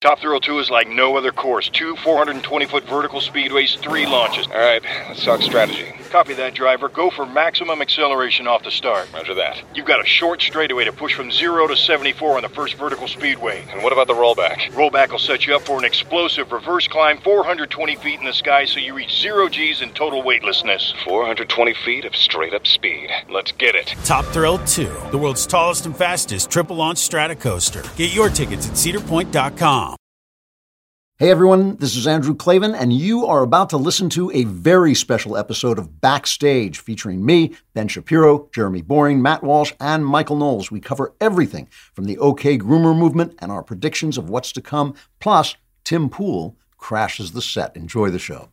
Top Thrill 2 is like no other course. 2 420-foot vertical speedways, 3 launches. All right, let's talk strategy. Copy that, driver. Go for maximum acceleration off the start. Roger that. You've got a short straightaway to push from 0 to 74 on the first vertical speedway. And what about the rollback? Rollback will set you up for an explosive reverse climb 420 feet in the sky so you reach 0 G's in total weightlessness. 420 feet of straight-up speed. Let's get it. Top Thrill 2, the world's tallest and fastest triple-launch Stratocoaster. Get your tickets at cedarpoint.com. Hey everyone, this is Andrew Klavan, and you are about to listen to a very special episode of Backstage featuring me, Ben Shapiro, Jeremy Boring, Matt Walsh, and Michael Knowles. We cover everything from the OK Groomer movement and our predictions of what's to come. Plus, Tim Pool crashes the set. Enjoy the show.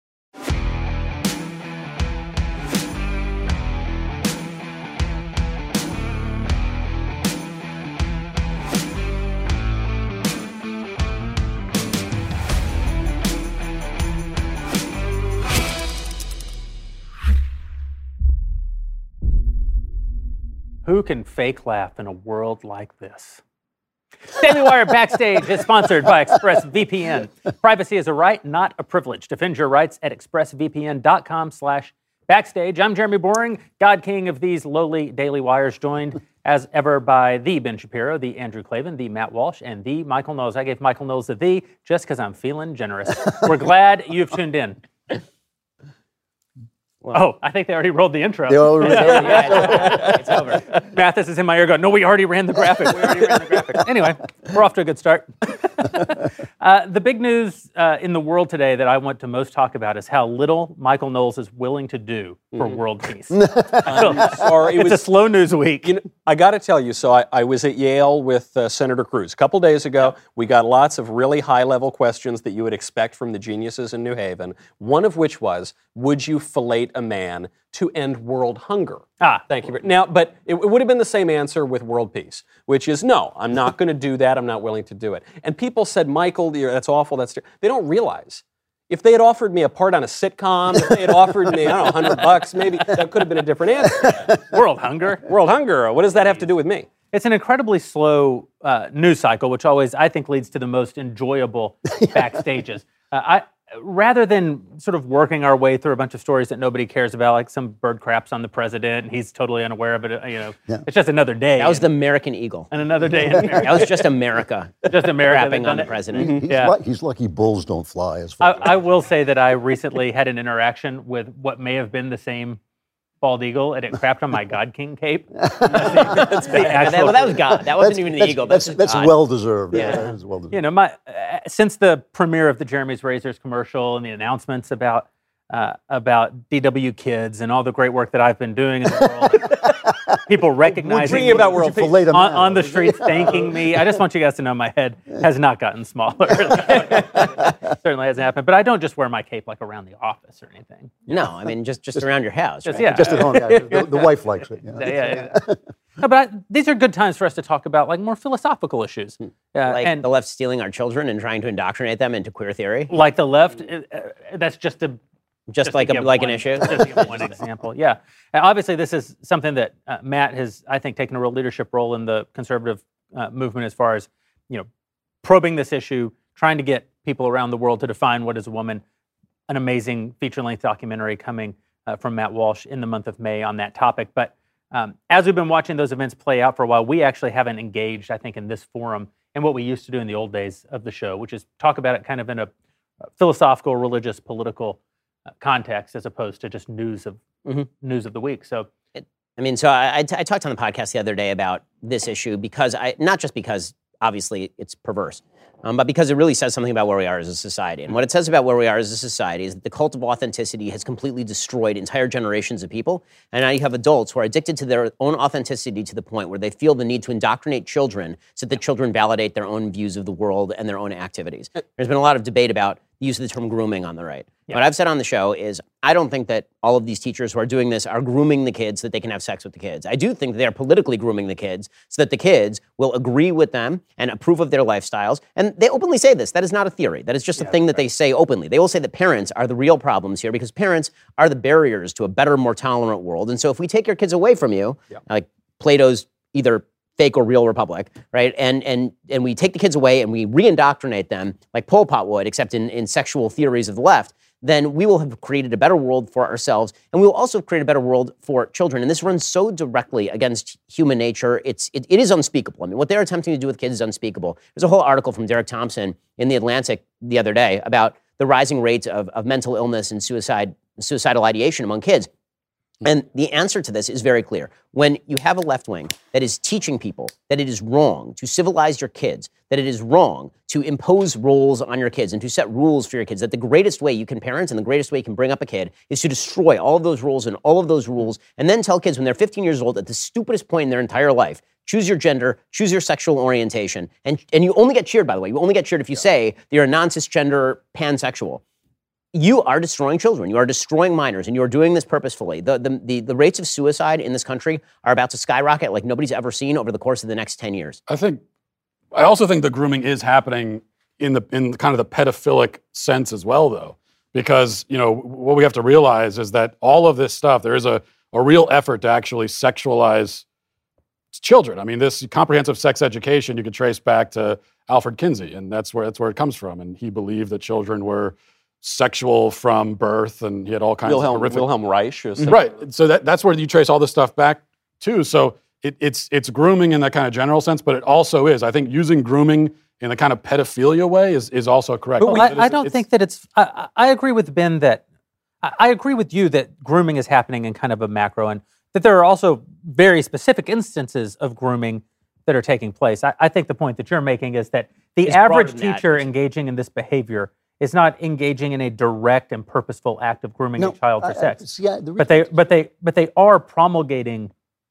Who can fake laugh in a world like this? Daily Wire Backstage is sponsored by ExpressVPN. Privacy is a right, not a privilege. Defend your rights at expressvpn.com/backstage. I'm Jeremy Boring, God King of these lowly Daily Wires, joined as ever by the Ben Shapiro, the Andrew Klavan, the Matt Walsh, and the Michael Knowles. I gave Michael Knowles the "the" just because I'm feeling generous. We're glad you've tuned in. Well, I think they already rolled the intro. They already it's over. Mathis is in my ear going, no, we already ran the graphic. Anyway, we're off to a good start. The big news in the world today that I want to most talk about is how little Michael Knowles is willing to do for world peace. Sorry, it's a slow news week. You know, I got to tell you, so I was at Yale with Senator Cruz a couple days ago. We got lots of really high-level questions that you would expect from the geniuses in New Haven, one of which was, would you fillet a man to end world hunger? Thank you. Now, but it would have been the same answer with world peace, which is no, I'm not going to do that. I'm not willing to do it. And people said, Michael, that's awful. They don't realize. If they had offered me a part on a sitcom, if they had offered me, I don't know, $100, maybe that could have been a different answer. World hunger. World hunger. What does that have to do with me? It's an incredibly slow news cycle, which always, I think, leads to the most enjoyable backstages. Rather than sort of working our way through a bunch of stories that nobody cares about, like some bird craps on the president, and he's totally unaware of it, It's just another day. That was the American Eagle. And another day in America. That was just America. Just America. Crapping on the president. He's lucky bulls don't fly. As far I will say that I recently had an interaction with what may have been the same bald eagle, and it crapped on my God King cape. That was God. That wasn't even the eagle. That's well deserved. Yeah. That is well deserved. Since the premiere of the Jeremy's Razors commercial and the announcements about DW Kids and all the great work that I've been doing in the world, people recognizing about world peace on the streets, thanking me. I just want you guys to know my head has not gotten smaller. Certainly hasn't happened. But I don't just wear my cape like around the office or anything. No, I mean just around your house. Just, right? Just at home. Yeah. The wife likes it. Yeah. No, but these are good times for us to talk about like more philosophical issues. And the left stealing our children and trying to indoctrinate them into queer theory. Like the left, that's just a... Just like an issue? Just to give one example, yeah. And obviously, this is something that Matt has, I think, taken a real leadership role in the conservative movement as far as, probing this issue, trying to get people around the world to define what is a woman. An amazing feature-length documentary coming from Matt Walsh in the month of May on that topic. But as we've been watching those events play out for a while, we actually haven't engaged, I think, in this forum in what we used to do in the old days of the show, which is talk about it kind of in a philosophical, religious, political context as opposed to just news of the week. So, I talked on the podcast the other day about this issue because not just because obviously it's perverse, but because it really says something about where we are as a society. And what it says about where we are as a society is that the cult of authenticity has completely destroyed entire generations of people. And now you have adults who are addicted to their own authenticity to the point where they feel the need to indoctrinate children so that children validate their own views of the world and their own activities. There's been a lot of debate about the use of the term grooming on the right. Yeah. What I've said on the show is I don't think that all of these teachers who are doing this are grooming the kids so that they can have sex with the kids. I do think that they're politically grooming the kids so that the kids will agree with them and approve of their lifestyles. And they openly say this. That is not a theory. That is just a thing that they say openly. They will say that parents are the real problems here because parents are the barriers to a better, more tolerant world. And so if we take your kids away from you, like Plato's either fake or real republic, right? And we take the kids away and we re-indoctrinate them like Pol Pot would, except in sexual theories of the left, then we will have created a better world for ourselves, and we will also create a better world for children. And this runs so directly against human nature. It is unspeakable. I mean, what they're attempting to do with kids is unspeakable. There's a whole article from Derek Thompson in The Atlantic the other day about the rising rates of mental illness and suicidal ideation among kids. And the answer to this is very clear. When you have a left wing that is teaching people that it is wrong to civilize your kids, that it is wrong to impose roles on your kids and to set rules for your kids, that the greatest way you can parent and the greatest way you can bring up a kid is to destroy all of those rules and all of those rules, and then tell kids when they're 15 years old at the stupidest point in their entire life, choose your gender, choose your sexual orientation, and you only get cheered, by the way. You only get cheered if you say that you're a non-cisgender pansexual. You are destroying children. You are destroying minors, and you are doing this purposefully. The rates of suicide in this country are about to skyrocket like nobody's ever seen over the course of the next 10 years. I also think the grooming is happening in kind of the pedophilic sense as well, though, because what we have to realize is that all of this stuff, there is a real effort to actually sexualize children. I mean, this comprehensive sex education you could trace back to Alfred Kinsey, and that's where it comes from. And he believed that children were sexual from birth, and he had all kinds of horrific... Wilhelm Reich. Right. So that's where you trace all this stuff back to. So it's grooming in that kind of general sense, but it also is. I think using grooming in the kind of pedophilia way is also correct. Well, I don't think that it's... I agree with Ben that... I agree with you that grooming is happening in kind of a macro, and that there are also very specific instances of grooming that are taking place. I think the point that you're making is that the average teacher engaging in this behavior is not engaging in a direct and purposeful act of grooming a child for sex. But they are promulgating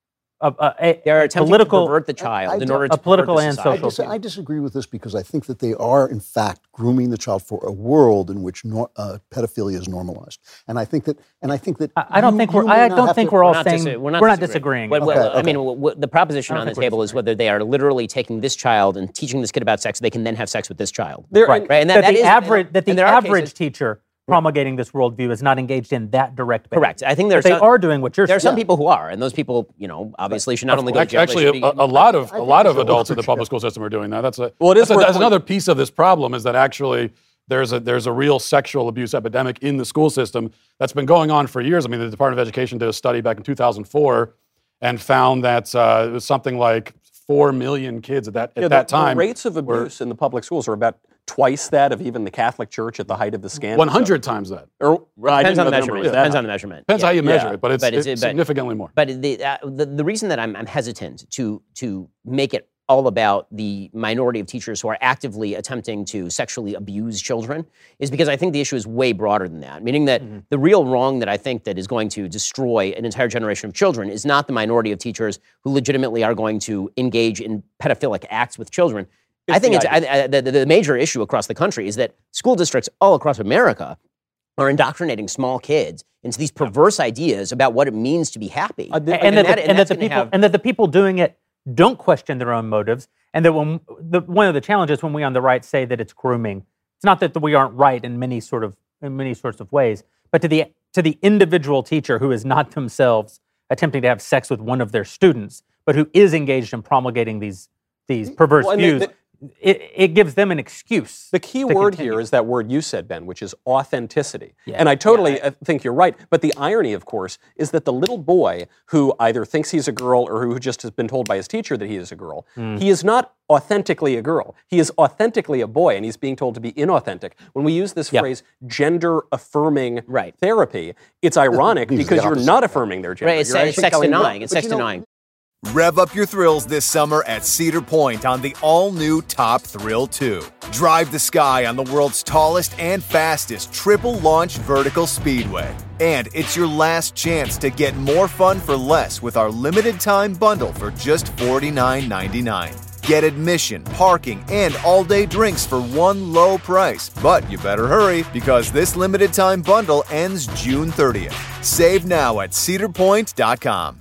they're attempting to pervert the child in order to political and social. I disagree with this because I think that they are, in fact, grooming the child for a world in which pedophilia is normalized. And I think that. I don't think we're all saying we're not disagreeing. I mean, the proposition on the table is whether they are literally taking this child and teaching this kid about sex, so they can then have sex with this child. Right. And that the average teacher promulgating this worldview is not engaged in that direct behavior. Correct. I think they are doing what you're saying. There are some people who are, and those people, obviously should not only go to jail. Actually, a lot of adults in the public school system are doing that. That's another piece of this problem, is that actually there's a real sexual abuse epidemic in the school system that's been going on for years. I mean, the Department of Education did a study back in 2004 and found that it was something like 4 million kids at that time. The rates of abuse in the public schools are about twice that of even the Catholic Church at the height of the scandal. 100 times that. Depends on the measurement. Depends on the measurement. Depends how you measure it, but it's significantly more. But the reason that I'm hesitant to make it all about the minority of teachers who are actively attempting to sexually abuse children is because I think the issue is way broader than that, meaning that the real wrong that I think that is going to destroy an entire generation of children is not the minority of teachers who legitimately are going to engage in pedophilic acts with children. I think the major issue across the country is that school districts all across America are indoctrinating small kids into these perverse ideas about what it means to be happy. And that the people doing it don't question their own motives, and that one of the challenges when we on the right say that it's grooming, it's not that we aren't right in many sorts of ways, but to the individual teacher who is not themselves attempting to have sex with one of their students, but who is engaged in promulgating these perverse views. It gives them an excuse. The key word here is that word you said, Ben, which is authenticity. Yeah. And I totally think you're right. But the irony, of course, is that the little boy who either thinks he's a girl or who just has been told by his teacher that he is a girl, he is not authentically a girl. He is authentically a boy, and he's being told to be inauthentic. When we use this phrase, gender-affirming therapy, it's ironic because you're not affirming their gender. Right, it's sex denying. It's sex denying. Rev up your thrills this summer at Cedar Point on the all-new Top Thrill 2. Drive the sky on the world's tallest and fastest triple-launch vertical speedway. And it's your last chance to get more fun for less with our limited-time bundle for just $49.99. Get admission, parking, and all-day drinks for one low price. But you better hurry, because this limited-time bundle ends June 30th. Save now at cedarpoint.com.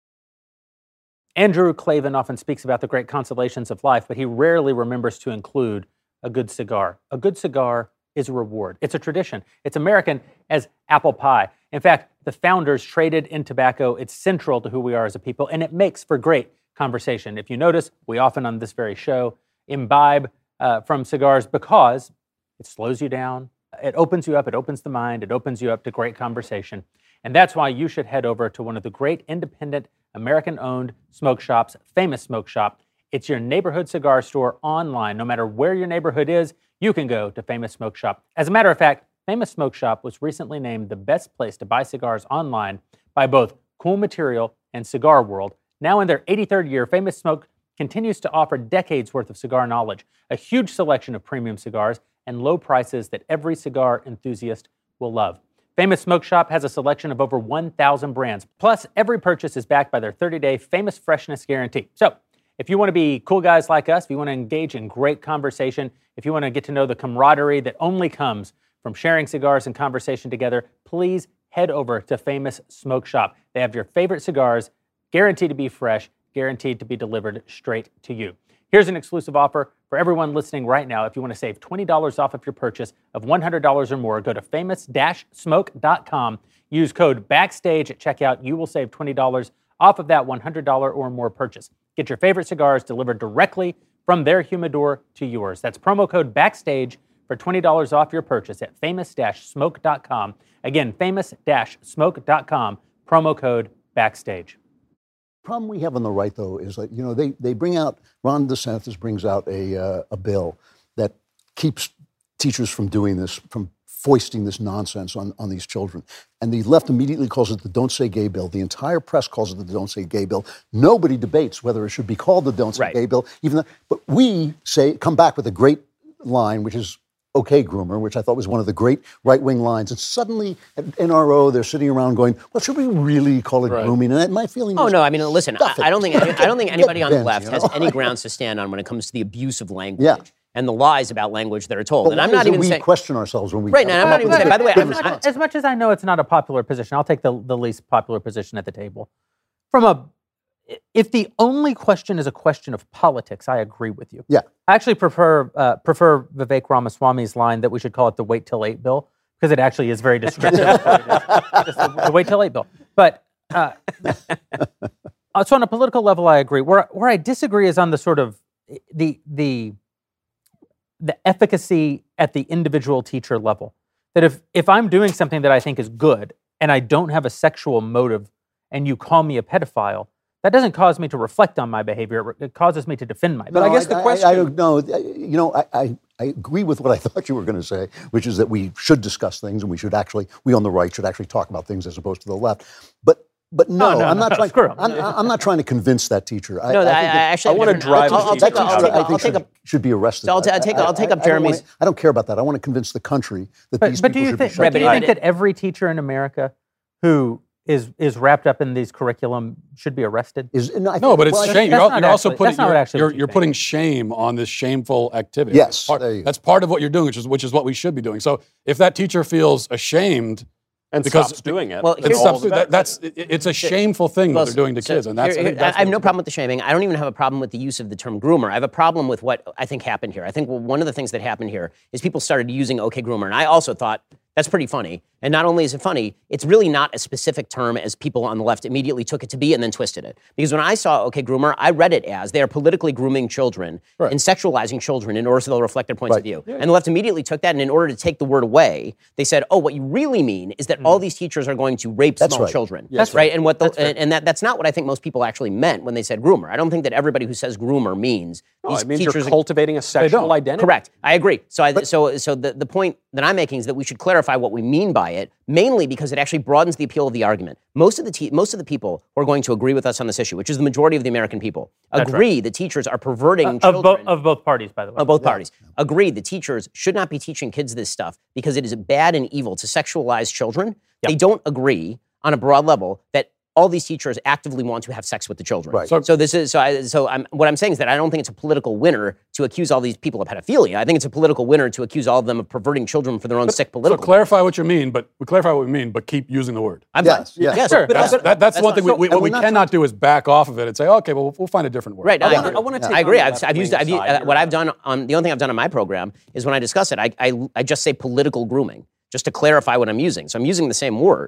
Andrew Klavan often speaks about the great consolations of life, but he rarely remembers to include a good cigar. A good cigar is a reward. It's a tradition. It's American as apple pie. In fact, the founders traded in tobacco. It's central to who we are as a people, and it makes for great conversation. If you notice, we often on this very show imbibe from cigars because it slows you down, it opens you up, it opens the mind, it opens you up to great conversation. And that's why you should head over to one of the great independent American-owned smoke shops, Famous Smoke Shop. It's your neighborhood cigar store online. No matter where your neighborhood is, you can go to Famous Smoke Shop. As a matter of fact, Famous Smoke Shop was recently named the best place to buy cigars online by both Cool Material and Cigar World. Now in their 83rd year, Famous Smoke continues to offer decades worth of cigar knowledge, a huge selection of premium cigars, and low prices that every cigar enthusiast will love. Famous Smoke Shop has a selection of over 1,000 brands. Plus, every purchase is backed by their 30-day Famous Freshness Guarantee. So, if you want to be cool guys like us, if you want to engage in great conversation, if you want to get to know the camaraderie that only comes from sharing cigars and conversation together, please head over to Famous Smoke Shop. They have your favorite cigars, guaranteed to be fresh, guaranteed to be delivered straight to you. Here's an exclusive offer for everyone listening right now. If you want to save $20 off of your purchase of $100 or more, go to famous-smoke.com. Use code BACKSTAGE at checkout. You will save $20 off of that $100 or more purchase. Get your favorite cigars delivered directly from their humidor to yours. That's promo code BACKSTAGE for $20 off your purchase at famous-smoke.com. Again, famous-smoke.com, promo code BACKSTAGE. Problem we have on the right, though, is that, they bring out, Ron DeSantis brings out a bill that keeps teachers from doing this, from foisting this nonsense on these children. And the left immediately calls it the Don't Say Gay bill. The entire press calls it the Don't Say Gay bill. Nobody debates whether it should be called the Don't Say Gay bill, but we come back with a great line, which is okay, groomer, which I thought was one of the great right-wing lines. And suddenly at NRO, they're sitting around going, well, should we really call it grooming? And my feeling is... Oh, no, I mean, listen, I don't think anybody on the left has any grounds to stand on when it comes to the abuse of language and the lies about language that are told. But and I'm not even saying... We question ourselves when we... Right, now I'm not even saying... By the way, as much as I know it's not a popular position, I'll take the least popular position at the table. If the only question is a question of politics, I agree with you. Yeah. I actually prefer Vivek Ramaswamy's line that we should call it the Wait Till 8 bill, because it actually is very descriptive. Just the Wait Till 8 bill. But so on a political level, I agree. Where I disagree is on the sort of the efficacy at the individual teacher level. That if I'm doing something that I think is good and I don't have a sexual motive and you call me a pedophile, that doesn't cause me to reflect on my behavior. It causes me to defend my behavior. But I guess the question... I agree with what I thought you were going to say, which is that we should discuss things and we on the right should actually talk about things as opposed to the left. But no, I'm not trying. I'm not trying to convince that teacher. I want to drive. I think should be arrested. So I'll take up Jeremy's. I don't care about that. I want to convince the country that these people should be shut down. But do you think that every teacher in America who is wrapped up in these curriculum should be arrested? No, but it's shame. You're also putting putting shame on this shameful activity. Yes, that's part of what you're doing, which is what we should be doing. So if that teacher feels ashamed and stops doing it, it's a shameful thing that they're doing to kids, and that's. I have no problem with the shaming. I don't even have a problem with the use of the term groomer. I have a problem with what I think happened here. I think one of the things that happened here is people started using okay groomer, and I also thought that's pretty funny. And not only is it funny, it's really not a specific term as people on the left immediately took it to be and then twisted it. Because when I saw okay groomer, I read it as they are politically grooming children and sexualizing children in order so they'll reflect their points of view. And the left immediately took that, and in order to take the word away, they said, oh, what you really mean is that all these teachers are going to rape small children. That's right. And that's not what I think most people actually meant when they said groomer. I don't think that everybody who says groomer means it means you're cultivating a sexual identity. Correct. I agree. So the point that I'm making is that we should clarify what we mean by it, mainly because it actually broadens the appeal of the argument. Most of the people who are going to agree with us on this issue, which is the majority of the American people, agree that teachers are perverting children. Of both parties, by the way. Of both parties. Agree that teachers should not be teaching kids this stuff because it is bad and evil to sexualize children. They don't agree on a broad level that all these teachers actively want to have sex with the children. Right. What I'm saying is that I don't think it's a political winner to accuse all these people of pedophilia. I think it's a political winner to accuse all of them of perverting children for their own sick political. So clarify what you mean, but keep using the word. Yes, sure. That's one thing. What we cannot do is back off of it and say, okay, well, we'll find a different word. Right. I agree. What I've done the only thing I've done on my program is when I discuss it, I just say political grooming just to clarify what I'm using. So I'm using the same word.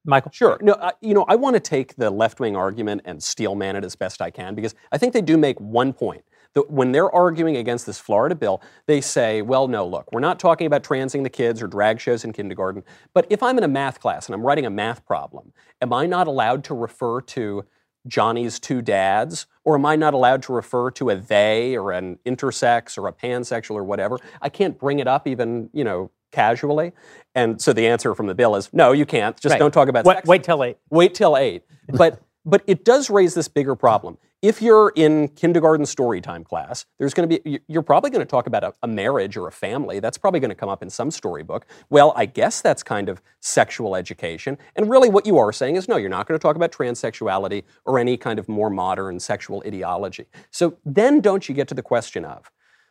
Michael? Sure. No, I want to take the left-wing argument and steel man it as best I can, because I think they do make one point. That when they're arguing against this Florida bill, they say, well, no, look, we're not talking about transing the kids or drag shows in kindergarten, but if I'm in a math class and I'm writing a math problem, am I not allowed to refer to Johnny's two dads? Or am I not allowed to refer to a they or an intersex or a pansexual or whatever? I can't bring it up even, casually. And so the answer from the bill is, no, you can't. Just don't talk about sex. Wait till 8. Wait till 8. But it does raise this bigger problem. If you're in kindergarten story time class, you're probably going to talk about a marriage or a family. That's probably going to come up in some storybook. Well, I guess that's kind of sexual education. And really what you are saying is, no, you're not going to talk about transsexuality or any kind of more modern sexual ideology. So then don't you get to the question of,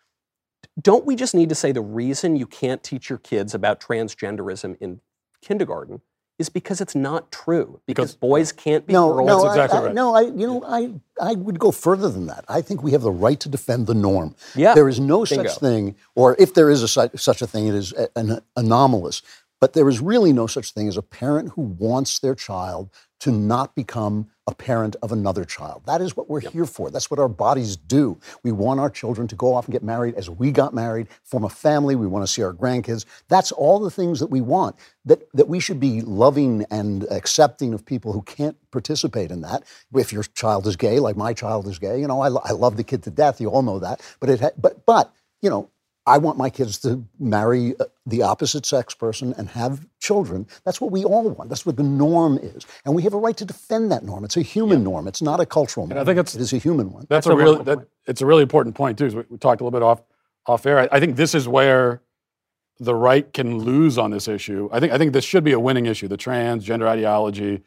don't we just need to say the reason you can't teach your kids about transgenderism in kindergarten is because it's not true. Because boys can't be girls. That's exactly right. I would go further than that. I think we have the right to defend the norm. Yeah. There is no such thing, or if there is such a thing, it is anomalous. But there is really no such thing as a parent who wants their child to not become a parent of another child. That is what we're here for. That's what our bodies do. We want our children to go off and get married as we got married, form a family. We want to see our grandkids. That's all the things that we want, that we should be loving and accepting of people who can't participate in that. If your child is gay, like my child is gay, I love the kid to death. You all know that. But I want my kids to marry the opposite sex person and have children. That's what we all want. That's what the norm is. And we have a right to defend that norm. It's a human norm. It's not a cultural norm. I think it is a human one. It's a really important point, too. We talked a little bit off air. I think this is where the right can lose on this issue. I think this should be a winning issue, the transgender ideology.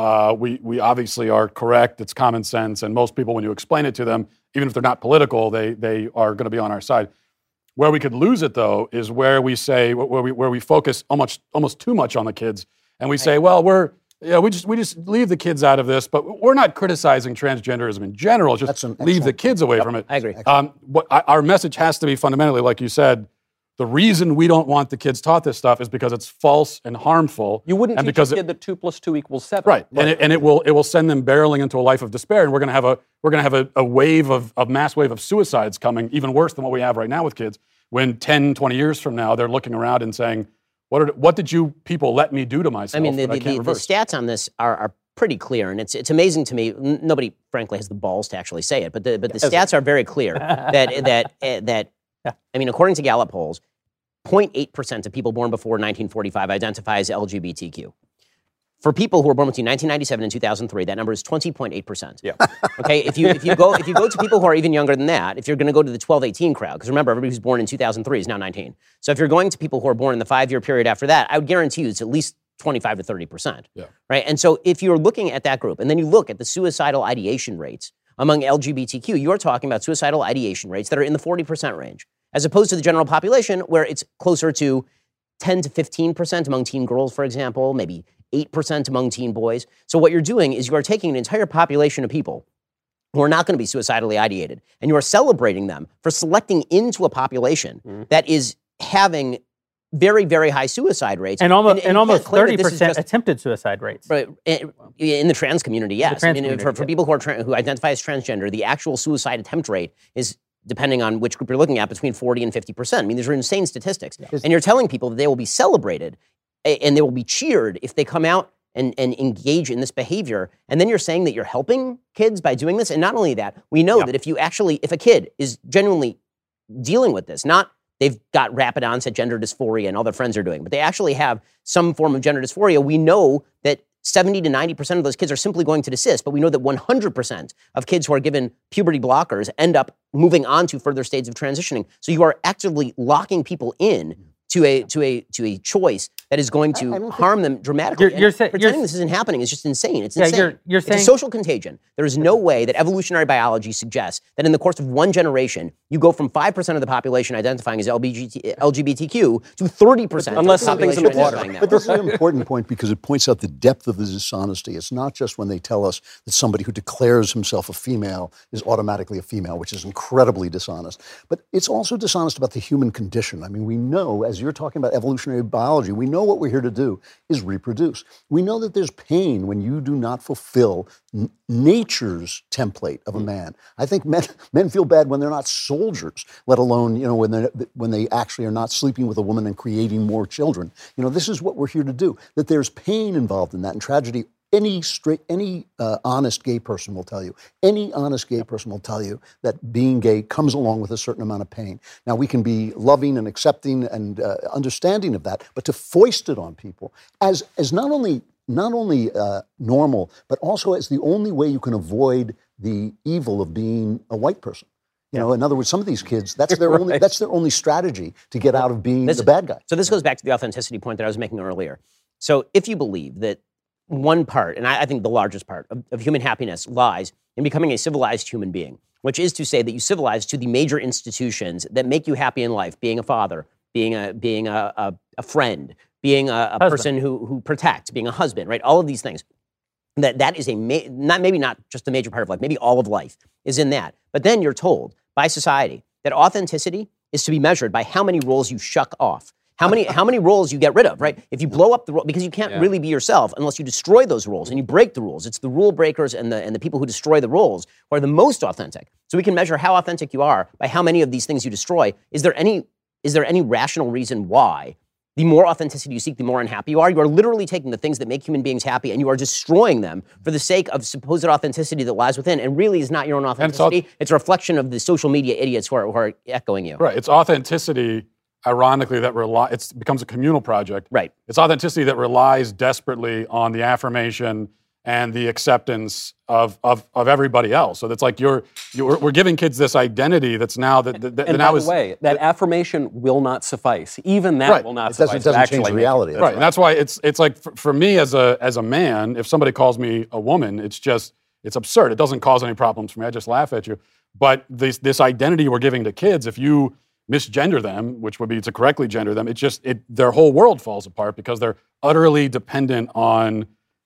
We obviously are correct. It's common sense. And most people, when you explain it to them, even if they're not political, they are going to be on our side. Where we could lose it, though, is where we say where we focus almost too much on the kids, and we say, well, we just leave the kids out of this, but we're not criticizing transgenderism in general. Just leave the kids away from it. I agree. Our message has to be fundamentally, like you said, the reason we don't want the kids taught this stuff is because it's false and harmful. You wouldn't teach a kid that 2 + 2 = 7. Right, and it will send them barreling into a life of despair, and we're going to have a wave of mass wave of suicides coming, even worse than what we have right now with kids. When 10, 20 years from now, they're looking around and saying, what did you people let me do to myself? I mean, the stats on this are pretty clear, and it's amazing to me. Nobody, frankly, has the balls to actually say it, but the stats are very clear that I mean, according to Gallup polls, 0.8% of people born before 1945 identify as LGBTQ. For people who were born between 1997 and 2003, that number is 20.8%. Yeah. Okay. If you go to people who are even younger than that, if you're going to go to the 12-18 crowd, because remember, everybody who's born in 2003 is now 19. So if you're going to people who are born in the 5-year period after that, I would guarantee you it's at least 25 to 30%. Yeah. Right. And so if you're looking at that group, and then you look at the suicidal ideation rates among LGBTQ, you're talking about suicidal ideation rates that are in the 40% range, as opposed to the general population, where it's closer to 10 to 15% among teen girls, for example, maybe 8% among teen boys. So what you're doing is you are taking an entire population of people who are not going to be suicidally ideated, and you are celebrating them for selecting into a population that is having very, very high suicide rates. And almost 30% attempted suicide rates. Right. In the trans community, yes. For people who identify as transgender, the actual suicide attempt rate is, depending on which group you're looking at, between 40 and 50%. I mean, these are insane statistics. Yeah. And you're telling people that they will be celebrated and they will be cheered if they come out and engage in this behavior. And then you're saying that you're helping kids by doing this. And not only that, we know that if a kid is genuinely dealing with this, not they've got rapid onset gender dysphoria and all their friends are doing, but they actually have some form of gender dysphoria, we know that 70 to 90% of those kids are simply going to desist, but we know that 100% of kids who are given puberty blockers end up moving on to further stages of transitioning. So you are actively locking people in to a choice that is going to harm them dramatically. Pretending this isn't happening is just insane. It's insane. You're saying it's a social contagion. There is no way that evolutionary biology suggests that in the course of one generation, you go from 5% of the population identifying as LGBTQ to 30%. Unless something's in the water. But this is an important point because it points out the depth of the dishonesty. It's not just when they tell us that somebody who declares himself a female is automatically a female, which is incredibly dishonest. But it's also dishonest about the human condition. I mean, we know, as is. You're talking about evolutionary biology. We know what we're here to do is reproduce. We know that there's pain when you do not fulfill nature's template of a man. I think men feel bad when they're not soldiers, let alone, when they actually are not sleeping with a woman and creating more children. This is what we're here to do. That there's pain involved in that and tragedy. Any honest gay person will tell you. Any honest gay person will tell you that being gay comes along with a certain amount of pain. Now, we can be loving and accepting and understanding of that, but to foist it on people as not only normal, but also as the only way you can avoid the evil of being a white person. In other words, some of these kids, that's their only strategy to get out of being the bad guy. So this goes back to the authenticity point that I was making earlier. So if you believe that one part, and I think the largest part of human happiness lies in becoming a civilized human being, which is to say that you civilize to the major institutions that make you happy in life, being a father, being a friend, being a person who protects, being a husband, right? All of these things. That is not just a major part of life, maybe all of life is in that. But then you're told by society that authenticity is to be measured by how many roles you shuck off. How many roles you get rid of, right? If you blow up the role, because you can't really be yourself unless you destroy those roles and you break the rules. It's the rule breakers and the people who destroy the roles who are the most authentic. So we can measure how authentic you are by how many of these things you destroy. Is there any rational reason why the more authenticity you seek, the more unhappy you are? You are literally taking the things that make human beings happy and you are destroying them for the sake of supposed authenticity that lies within and really is not your own authenticity. It's a reflection of the social media idiots who are echoing you. Right. It's authenticity. Ironically, it becomes a communal project. Right. It's authenticity that relies desperately on the affirmation and the acceptance of everybody else. So that's like we're giving kids this identity that's now that and by the way, that affirmation will not suffice. Even that will not suffice. It doesn't change the reality. Right. And that's why it's like for me as a man, if somebody calls me a woman, it's absurd. It doesn't cause any problems for me. I just laugh at you. But this identity we're giving to kids, if you misgender them, which would be to correctly gender them, their whole world falls apart because they're utterly dependent on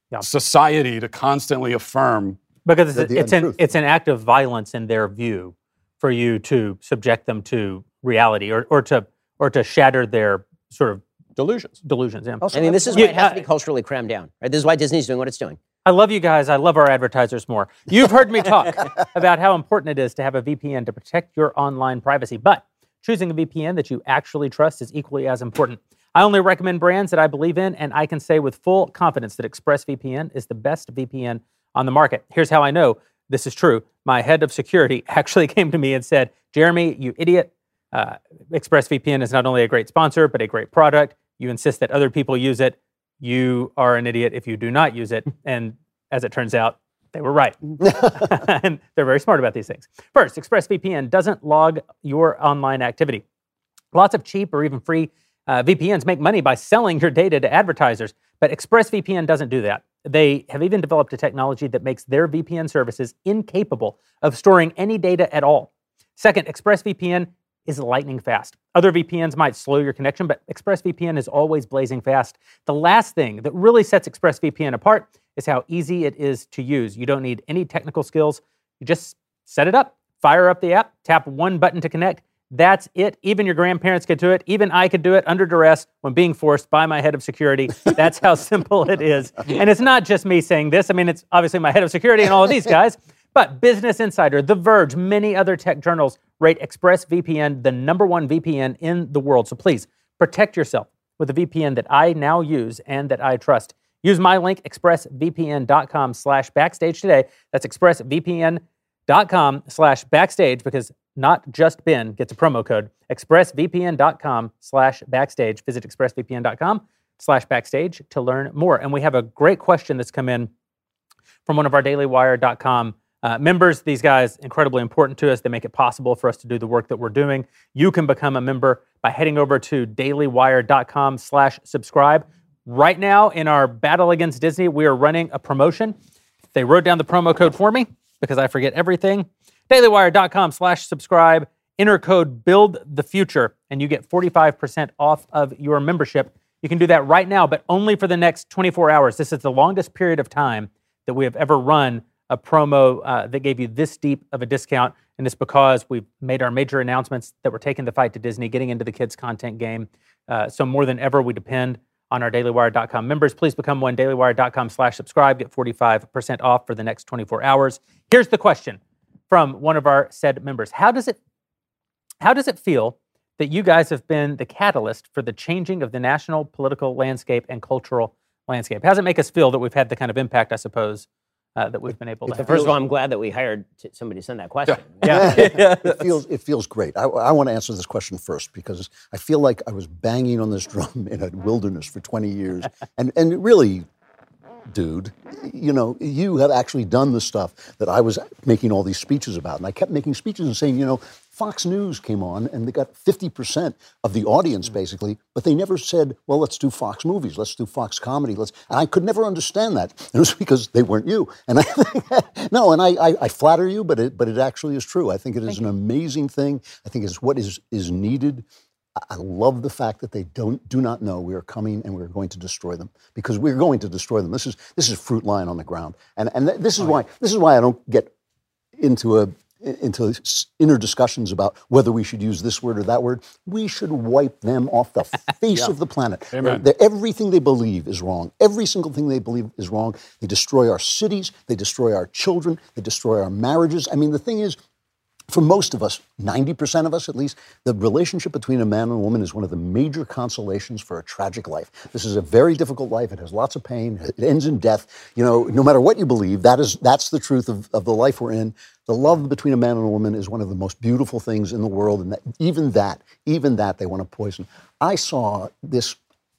society to constantly affirm. Because it's an act of violence in their view for you to subject them to reality or to shatter their sort of delusions. Yeah. I mean, this is why it has to be culturally crammed down. Right? This is why Disney's doing what it's doing. I love you guys. I love our advertisers more. You've heard me talk about how important it is to have a VPN to protect your online privacy, but choosing a VPN that you actually trust is equally as important. I only recommend brands that I believe in, and I can say with full confidence that ExpressVPN is the best VPN on the market. Here's how I know this is true. My head of security actually came to me and said, Jeremy, you idiot. ExpressVPN is not only a great sponsor, but a great product. You insist that other people use it. You are an idiot if you do not use it. And as it turns out, they were right. And they're very smart about these things. First, ExpressVPN doesn't log your online activity. Lots of cheap or even free VPNs make money by selling your data to advertisers, but ExpressVPN doesn't do that. They have even developed a technology that makes their VPN services incapable of storing any data at all. Second, ExpressVPN is lightning fast. Other VPNs might slow your connection, but ExpressVPN is always blazing fast. The last thing that really sets ExpressVPN apart is how easy it is to use. You don't need any technical skills. You just set it up, fire up the app, tap one button to connect. That's it. Even your grandparents could do it. Even I could do it under duress when being forced by my head of security. That's how simple it is. And it's not just me saying this. I mean, it's obviously my head of security and all of these guys. But Business Insider, The Verge, many other tech journals rate ExpressVPN the _1 VPN in the world. So please protect yourself with a VPN that I now use and that I trust. Use my link, expressvpn.com/backstage today. That's expressvpn.com/backstage because not just Ben gets a promo code. expressvpn.com/backstage. Visit expressvpn.com/backstage to learn more. And we have a great question that's come in from one of our dailywire.com members. These guys, incredibly important to us. They make it possible for us to do the work that we're doing. You can become a member by heading over to dailywire.com/subscribe. Right now, in our battle against Disney, we are running a promotion. They wrote down the promo code for me because I forget everything. dailywire.com/subscribe. Enter code BUILDTHEFUTURE, and you get 45% off of your membership. You can do that right now, but only for the next 24 hours. This is the longest period of time that we have ever run a promo that gave you this deep of a discount, and it's because we've made our major announcements that we're taking the fight to Disney, getting into the kids' content game, So more than ever, we depend on our dailywire.com members. Please become one, dailywire.com/subscribe. Get 45% off for the next 24 hours. Here's the question from one of our said members. How does it feel that you guys have been the catalyst for the changing of the national political landscape and cultural landscape? How does it make us feel that we've had the kind of impact, I suppose, that we've been able to have? First of all, I'm glad that we hired somebody to send that question. It feels great. I want to answer this question first because I feel like I was banging on this drum in a wilderness for 20 years. And really, dude, you have actually done the stuff that I was making all these speeches about. And I kept making speeches and saying, Fox News came on and they got 50% of the audience basically, but they never said, well, let's do Fox movies, let's do Fox comedy. And I could never understand that. And it was because they weren't you. And I flatter you, but it actually is true. I think it is an amazing thing. I think it's what is needed. I love the fact that they do not know we are coming and we're going to destroy them, because we're going to destroy them. This is fruit lying on the ground, and this is why I don't get into inner discussions about whether we should use this word or that word. We should wipe them off the face of the planet. Everything they believe is wrong. Every single thing they believe is wrong. They destroy our cities. They destroy our children. They destroy our marriages. I mean, the thing is, for most of us, 90% of us at least, the relationship between a man and a woman is one of the major consolations for a tragic life. This is a very difficult life. It has lots of pain. It ends in death. No matter what you believe, that's the truth of the life we're in. The love between a man and a woman is one of the most beautiful things in the world, and even that they want to poison. I saw this,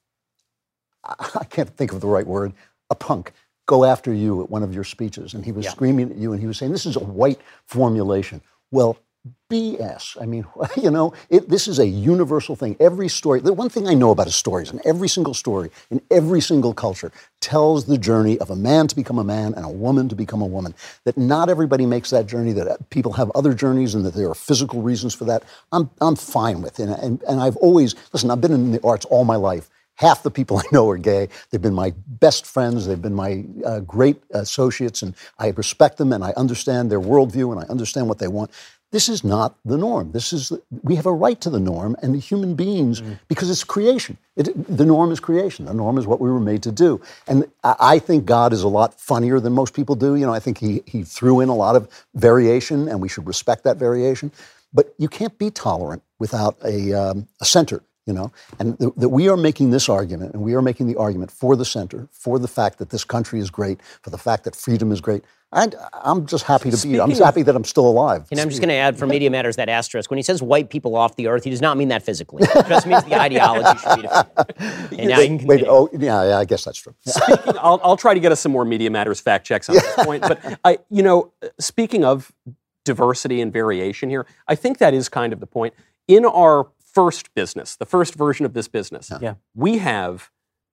I can't think of the right word, a punk go after you at one of your speeches, and he was screaming at you, and he was saying, this is a white formulation. Well, BS. I mean, this is a universal thing. Every story, the one thing I know about is stories, and every single story in every single culture tells the journey of a man to become a man and a woman to become a woman. That not everybody makes that journey, that people have other journeys and that there are physical reasons for that. I'm fine with it. And I've always, listen, I've been in the arts all my life. Half the people I know are gay. They've been my best friends. They've been my great associates, and I respect them, and I understand their worldview, and I understand what they want. This is not the norm. We have a right to the norm, and the human beings, because it's creation. The norm is creation. The norm is what we were made to do. And I think God is a lot funnier than most people do. I think he threw in a lot of variation, and we should respect that variation. But you can't be tolerant without a center. And that we are making this argument, and we are making the argument for the center, for the fact that this country is great, for the fact that freedom is great. I'm just happy to be here. I'm just happy that I'm still alive. And I'm just going to add for Media Matters that asterisk. When he says wipe people off the earth, he does not mean that physically. It just means the ideology should be defended. And now you can continue. I guess that's true. I'll try to get us some more Media Matters fact checks on this point. But speaking of diversity and variation here, I think that is kind of the point. In our first business, the first version of this business, we have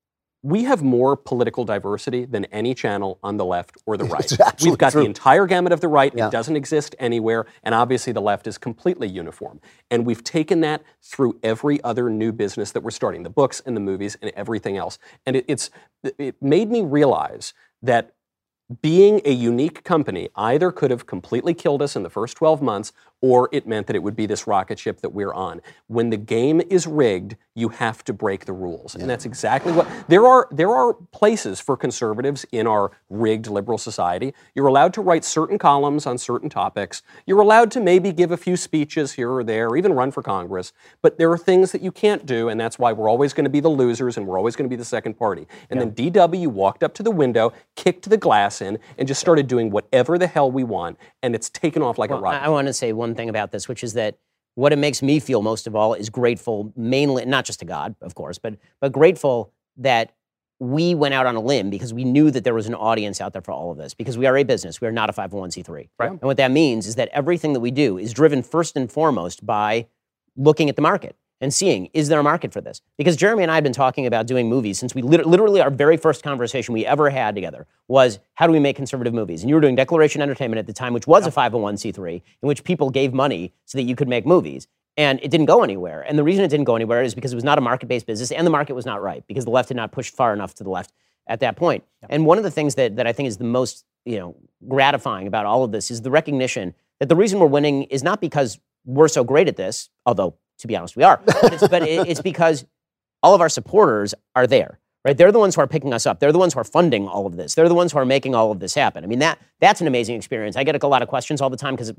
more political diversity than any channel on the left or the right. We've got the entire gamut of the right. It doesn't exist anywhere. And obviously the left is completely uniform. And we've taken that through every other new business that we're starting, the books and the movies and everything else. And it made me realize that being a unique company either could have completely killed us in the first 12 months, or it meant that it would be this rocket ship that we're on. When the game is rigged, you have to break the rules. And that's exactly what... There are places for conservatives in our rigged liberal society. You're allowed to write certain columns on certain topics. You're allowed to maybe give a few speeches here or there, or even run for Congress. But there are things that you can't do, and that's why we're always going to be the losers, and we're always going to be the second party. And then DW walked up to the window, kicked the glass in, and just started doing whatever the hell we want, and it's taken off like a rocket. I want to say one thing about this, which is that what it makes me feel most of all is grateful, mainly, not just to God, of course, but grateful that we went out on a limb because we knew that there was an audience out there for all of this, because we are a business. We are not a 501c3. Right. And what that means is that everything that we do is driven first and foremost by looking at the market and seeing, is there a market for this? Because Jeremy and I have been talking about doing movies since we literally our very first conversation we ever had together was, how do we make conservative movies? And you were doing Declaration Entertainment at the time, which was a 501c3, in which people gave money so that you could make movies. And it didn't go anywhere. And the reason it didn't go anywhere is because it was not a market-based business, and the market was not right, because the left had not pushed far enough to the left at that point. And one of the things that I think is the most gratifying about all of this is the recognition that the reason we're winning is not because we're so great at this, although, to be honest, we are. But it's because all of our supporters are there. Right? They're the ones who are picking us up. They're the ones who are funding all of this. They're the ones who are making all of this happen. I mean, that's an amazing experience. I get a lot of questions all the time because,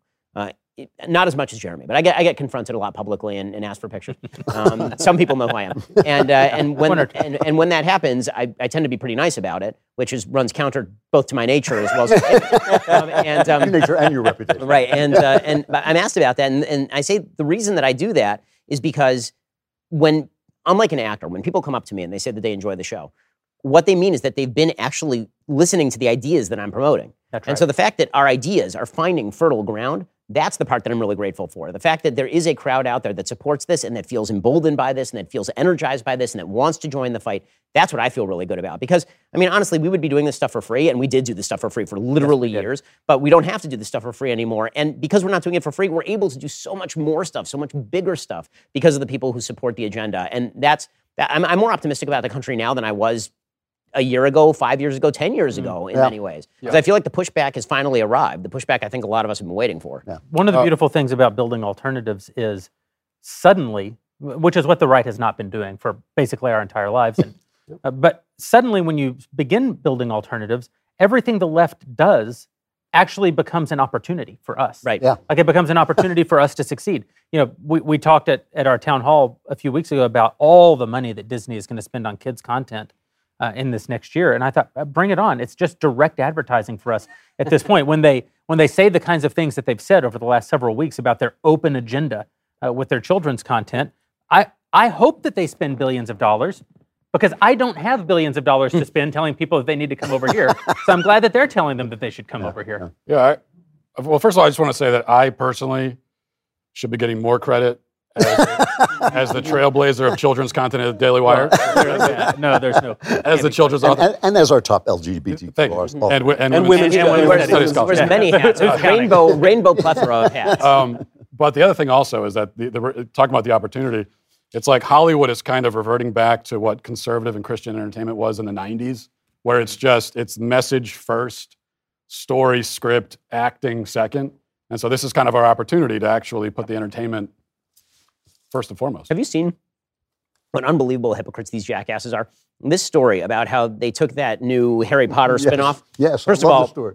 not as much as Jeremy, but I get confronted a lot publicly and asked for pictures. Some people know who I am. And when that happens, I tend to be pretty nice about it, which runs counter both to my nature as well as your nature and your reputation. Right. But I'm asked about that, and I say the reason that I do that is because unlike an actor, when people come up to me and they say that they enjoy the show, what they mean is that they've been actually listening to the ideas that I'm promoting. That's right. And so the fact that our ideas are finding fertile ground, that's the part that I'm really grateful for. The fact that there is a crowd out there that supports this and that feels emboldened by this and that feels energized by this and that wants to join the fight, that's what I feel really good about. Because, I mean, honestly, we would be doing this stuff for free, and we did do this stuff for free for literally years, but we don't have to do this stuff for free anymore. And because we're not doing it for free, we're able to do so much more stuff, so much bigger stuff because of the people who support the agenda. And I'm more optimistic about the country now than I was a year ago, 5 years ago, 10 years ago in many ways. Because I feel like the pushback has finally arrived. The pushback I think a lot of us have been waiting for. Yeah. One of the beautiful things about building alternatives is suddenly, which is what the right has not been doing for basically our entire lives, but suddenly when you begin building alternatives, everything the left does actually becomes an opportunity for us. Right. Yeah. Like it becomes an opportunity for us to succeed. We talked at our town hall a few weeks ago about all the money that Disney is going to spend on kids' content in this next year, and I thought, bring it on. It's just direct advertising for us at this point. When they say the kinds of things that they've said over the last several weeks about their open agenda with their children's content, I hope that they spend billions of dollars, because I don't have billions of dollars to spend telling people that they need to come over here. So I'm glad that they're telling them that they should come over here. Yeah. Well, first of all, I just want to say that I personally should be getting more credit as the trailblazer of children's content at the Daily Wire. There's no. As the children's author. And as our top LGBT. And women's studies scholar. There's many hats. Rainbow plethora of hats. But the other thing also is that talking about the opportunity, it's like Hollywood is kind of reverting back to what conservative and Christian entertainment was in the 90s, where it's message first, story, script, acting second. And so this is kind of our opportunity to actually put the entertainment first and foremost. Have you seen what unbelievable hypocrites these jackasses are? This story about how they took that new Harry Potter spinoff. Yes. First of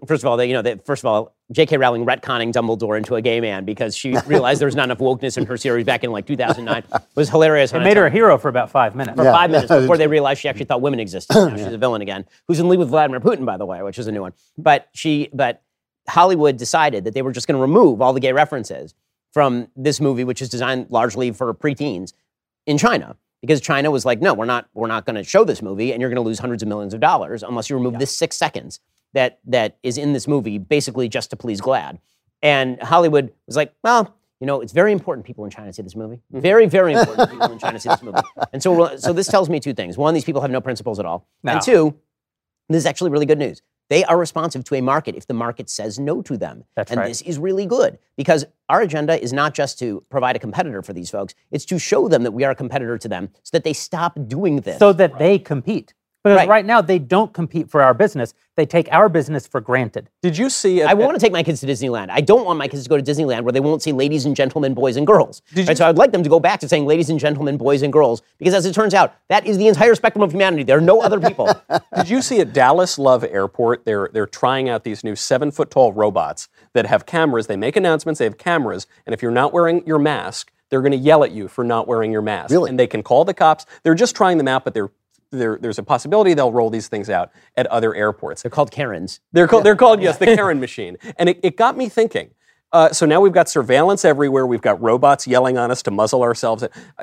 all, J.K. Rowling retconning Dumbledore into a gay man because she realized there was not enough wokeness in her series back in 2009. It was hilarious. It made her a hero for about 5 minutes. For 5 minutes before they realized she actually thought women existed. Now she's a villain again, who's in league with Vladimir Putin, by the way, which is a new one. But Hollywood decided that they were just going to remove all the gay references from this movie, which is designed largely for preteens in China, because China was like, no, we're not going to show this movie, and you're going to lose hundreds of millions of dollars unless you remove this 6 seconds that is in this movie, basically just to please GLAAD. And Hollywood was like, well, it's very important people in China see this movie. Very, very important people in China see this movie. And so this tells me two things. One, these people have no principles at all. No. And two, this is actually really good news. They are responsive to a market if the market says no to them. That's right. And this is really good, because our agenda is not just to provide a competitor for these folks. It's to show them that we are a competitor to them so that they stop doing this. So that they compete. Because right now, they don't compete for our business. They take our business for granted. Did you see... I want to take my kids to Disneyland. I don't want my kids to go to Disneyland where they won't see ladies and gentlemen, boys and girls. So I'd like them to go back to saying ladies and gentlemen, boys and girls, because as it turns out, that is the entire spectrum of humanity. There are no other people. Did you see at Dallas Love Airport, they're trying out these new 7-foot-tall robots that have cameras. They make announcements, they have cameras, and if you're not wearing your mask, they're going to yell at you for not wearing your mask. Really? And they can call the cops. They're just trying them out, but there's a possibility they'll roll these things out at other airports. They're called Karens. They're called yes, the Karen machine. And it got me thinking. So now we've got surveillance everywhere. We've got robots yelling on us to muzzle ourselves.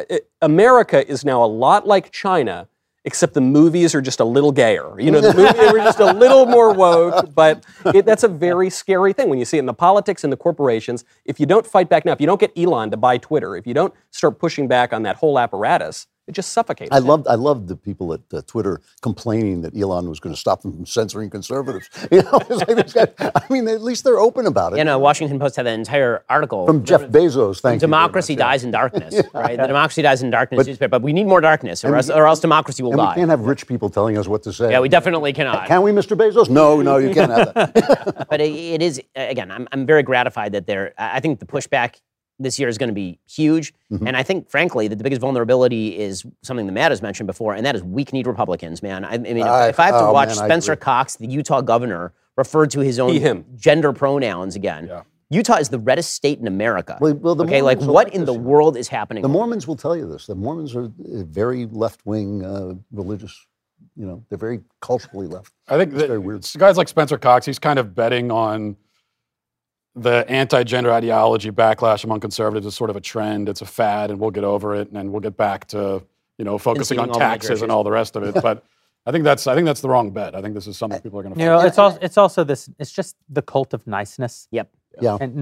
America is now a lot like China, except the movies are just a little gayer. The movies were just a little more woke, but that's a very scary thing when you see it in the politics and the corporations. If you don't fight back now, if you don't get Elon to buy Twitter, if you don't start pushing back on that whole apparatus, it just suffocates. I loved the people at Twitter complaining that Elon was going to stop them from censoring conservatives. It's like this guy, at least they're open about it. Washington Post had that entire article from Jeff Bezos. Thank you. Democracy dies in darkness, right? The Democracy dies in darkness newspaper, but we need more darkness, or else democracy will die. We can't have rich people telling us what to say. Yeah, we definitely cannot. Can we, Mr. Bezos? No, you can't have that. But it is, again, I'm very gratified that I think the pushback this year is going to be huge. Mm-hmm. And I think, frankly, that the biggest vulnerability is something that Matt has mentioned before, and that is weak-kneed Republicans, man. I mean, if I have to watch Spencer Cox, the Utah governor, refer to his own gender pronouns again, Utah is the reddest state in America. Well, the okay, like what in the world is happening? The Mormons will tell you this. The Mormons are very left-wing religious. They're very culturally left. I think very weird. Guys like Spencer Cox, he's kind of betting on the anti-gender ideology backlash among conservatives is sort of a trend. It's a fad, and we'll get over it, and we'll get back to focusing on taxes and all the rest of it. But I think that's the wrong bet. I think this is something people are going to. It's also this. It's just the cult of niceness. Yep. Yeah. And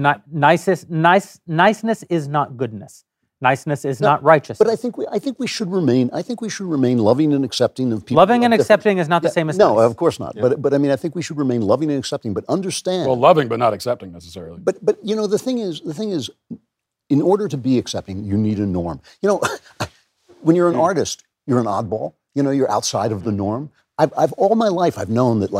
niceness is not goodness. Niceness is not righteousness. But I think we should remain loving and accepting of people. Loving and accepting is not the same as no, nice. of course not. Yeah. But I mean, I think we should remain loving and accepting, but understand. Well, loving but not accepting necessarily. But the thing is, in order to be accepting, you need a norm. When you're an artist, you're an oddball. You're outside of the norm. I've all my life I've known that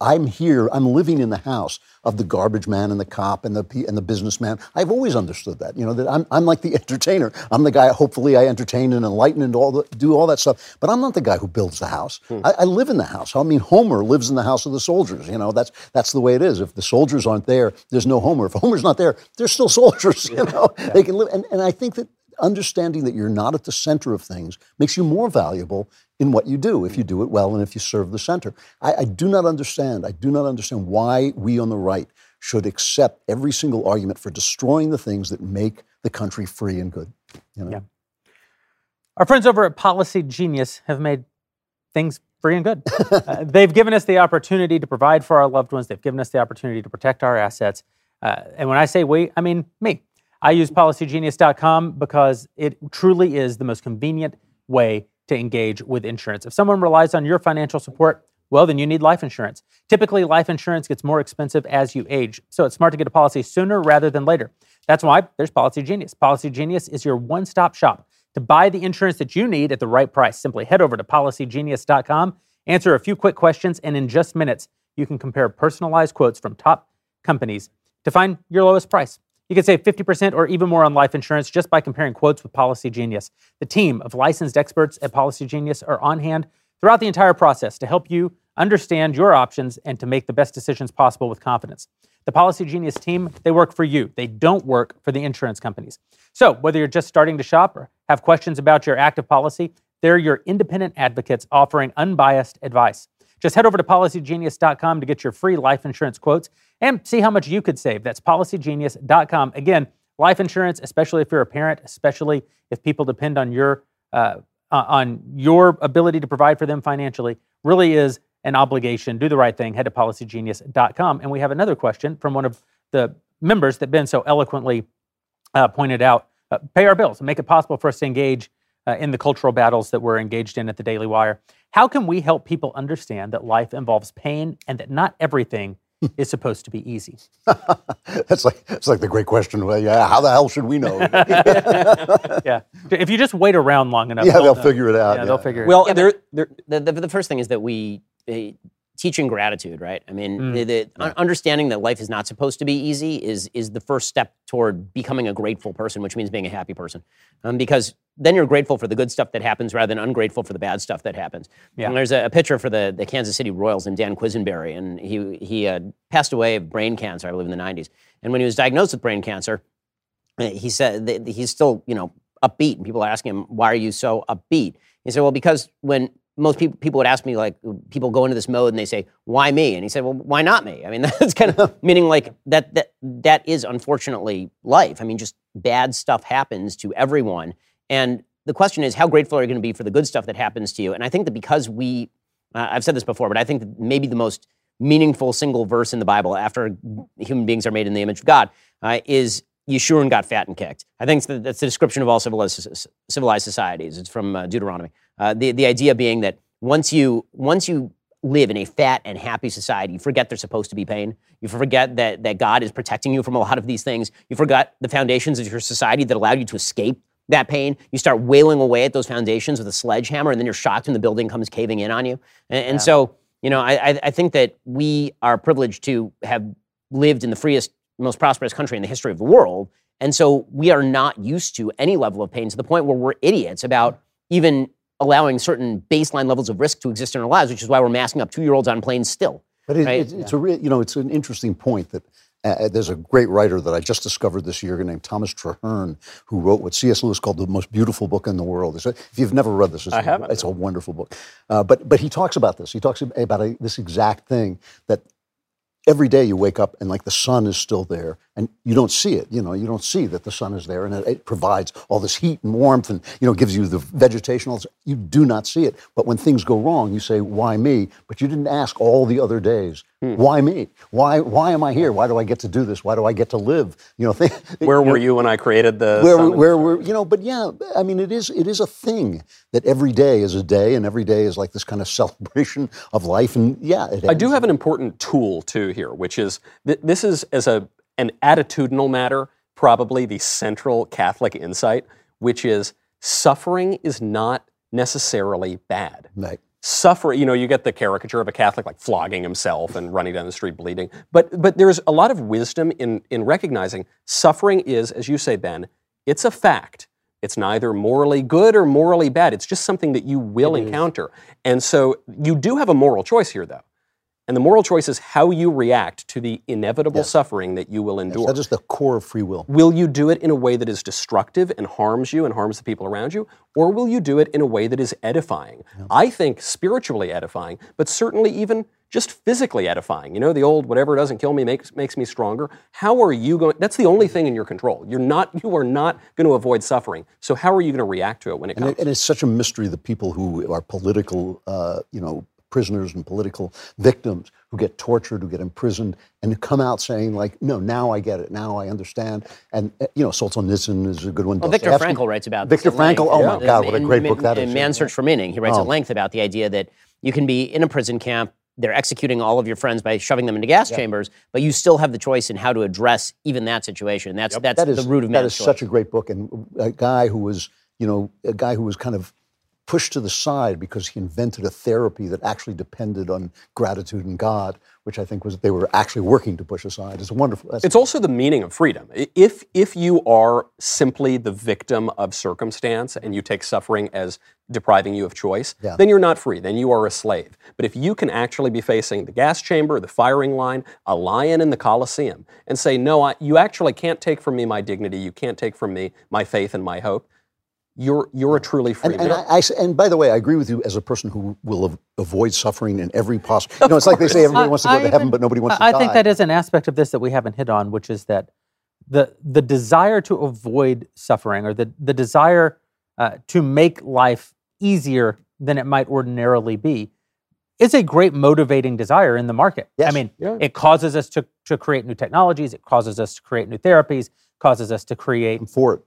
I'm living in the house of the garbage man and the cop and the businessman. I've always understood that, that I'm like the entertainer. I'm the guy, hopefully I entertain and enlighten and do all that stuff. But I'm not the guy who builds the house. I live in the house. I mean, Homer lives in the house of the soldiers. That's the way it is. If the soldiers aren't there, there's no Homer. If Homer's not there, there's still soldiers. They can live. And I think that understanding that you're not at the center of things makes you more valuable in what you do, if you do it well and if you serve the center. I do not understand why we on the right should accept every single argument for destroying the things that make the country free and good. Yeah. Our friends over at Policy Genius have made things free and good. They've given us the opportunity to provide for our loved ones. They've given us the opportunity to protect our assets. And when I say we, I mean me. I use PolicyGenius.com because it truly is the most convenient way to engage with insurance. If someone relies on your financial support, well, then you need life insurance. Typically, life insurance gets more expensive as you age, so it's smart to get a policy sooner rather than later. That's why there's Policy Genius. Policy Genius is your one-stop shop to buy the insurance that you need at the right price. Simply head over to PolicyGenius.com, answer a few quick questions, and in just minutes, you can compare personalized quotes from top companies to find your lowest price. You can save 50% or even more on life insurance just by comparing quotes with Policy Genius. The team of licensed experts at Policy Genius are on hand throughout the entire process to help you understand your options and to make the best decisions possible with confidence. The Policy Genius team, they work for you. They don't work for the insurance companies. So whether you're just starting to shop or have questions about your active policy, they're your independent advocates offering unbiased advice. Just head over to PolicyGenius.com to get your free life insurance quotes and see how much you could save. That's PolicyGenius.com. Again, life insurance, especially if you're a parent, especially if people depend on your ability to provide for them financially, really is an obligation. Do the right thing. Head to PolicyGenius.com. And we have another question from one of the members that Ben so eloquently pointed out. Pay our bills and make it possible for us to engage in the cultural battles that we're engaged in at the Daily Wire. How can we help people understand that life involves pain and that not everything is supposed to be easy? It's like the great question. Well, yeah, how the hell should we know? Yeah, if you just wait around long enough, they'll figure it out. Yeah, they'll figure it out. Well, the first thing is that we teaching gratitude, right? I mean, understanding that life is not supposed to be easy is the first step toward becoming a grateful person, which means being a happy person. Because then you're grateful for the good stuff that happens rather than ungrateful for the bad stuff that happens. Yeah. And there's a pitcher for the Kansas City Royals named Dan Quisenberry, and he passed away of brain cancer, I believe, in the 90s. And when he was diagnosed with brain cancer, he said that he's still, upbeat. And people are asking him, why are you so upbeat? He said, well, because when most people would ask me, like, people go into this mode and they say, why me? And he said, well, why not me? I mean, that's kind of meaning like that is unfortunately life. I mean, just bad stuff happens to everyone. And the question is, how grateful are you going to be for the good stuff that happens to you? And I think that because I've said this before, but I think that maybe the most meaningful single verse in the Bible after human beings are made in the image of God is Yeshurun got fat and kicked. I think that's the description of all civilized societies. It's from Deuteronomy. The idea being that once you live in a fat and happy society, you forget there's supposed to be pain. You forget that God is protecting you from a lot of these things. You forgot the foundations of your society that allowed you to escape that pain. You start wailing away at those foundations with a sledgehammer, and then you're shocked when the building comes caving in on you. And so, I think that we are privileged to have lived in the freest, most prosperous country in the history of the world. And so we are not used to any level of pain to the point where we're idiots about even allowing certain baseline levels of risk to exist in our lives, which is why we're masking up 2-year-olds on planes still. But it's it's an interesting point that there's a great writer that I just discovered this year named Thomas Traherne, who wrote what C.S. Lewis called the most beautiful book in the world. If you've never read this, it's a wonderful book. But he talks about this. He talks about this exact thing, that every day you wake up and like the sun is still there and you don't see it. You don't see that the sun is there, and it provides all this heat and warmth and, gives you the vegetation. You do not see it. But when things go wrong, you say, why me? But you didn't ask all the other days, why me? Why am I here? Why do I get to do this? Why do I get to live? Where were you when I created the sun? But yeah, I mean, it is a thing that every day is a day, and every day is like this kind of celebration of life. And yeah, I do have an important tool too here, which is this is as an attitudinal matter, probably the central Catholic insight, which is suffering is not necessarily bad. Right. Suffering, you get the caricature of a Catholic like flogging himself and running down the street bleeding. But there's a lot of wisdom in recognizing suffering is, as you say, Ben, it's a fact. It's neither morally good or morally bad. It's just something that you will encounter. And so you do have a moral choice here, though. And the moral choice is how you react to the inevitable suffering that you will endure. That is the core of free will. Will you do it in a way that is destructive and harms you and harms the people around you? Or will you do it in a way that is edifying? Yeah. I think spiritually edifying, but certainly even just physically edifying. The old whatever doesn't kill me makes me stronger. How are you going? That's the only thing in your control. You are not going to avoid suffering. So how are you going to react to it when it comes? And it's such a mystery, the people who are political, prisoners and political victims who get tortured, who get imprisoned, and who come out saying like, no, now I get it, now I understand. And, Solzhenitsyn is a good one. Well, Viktor Frankl writes about this. Viktor Frankl, oh my God, what a great book that is. In Man's Search for Meaning, he writes at length about the idea that you can be in a prison camp, they're executing all of your friends by shoving them into gas chambers, but you still have the choice in how to address even that situation. That's the root of man's choice. That is such a great book. And a guy who was kind of pushed to the side because he invented a therapy that actually depended on gratitude and God, which I think they were actually working to push aside. It's wonderful. It's also the meaning of freedom. If you are simply the victim of circumstance and you take suffering as depriving you of choice, then you're not free. Then you are a slave. But if you can actually be facing the gas chamber, the firing line, a lion in the Colosseum, and say, no, you actually can't take from me my dignity, you can't take from me my faith and my hope, you're a truly free man. And by the way, I agree with you as a person who will avoid suffering in every possible. It's like they say everybody wants to go to heaven, but nobody wants to die. I think that is an aspect of this that we haven't hit on, which is that the desire to avoid suffering, or the desire to make life easier than it might ordinarily be, is a great motivating desire in the market. Yes. I mean, it causes us to create new technologies. It causes us to create new therapies. Causes us to create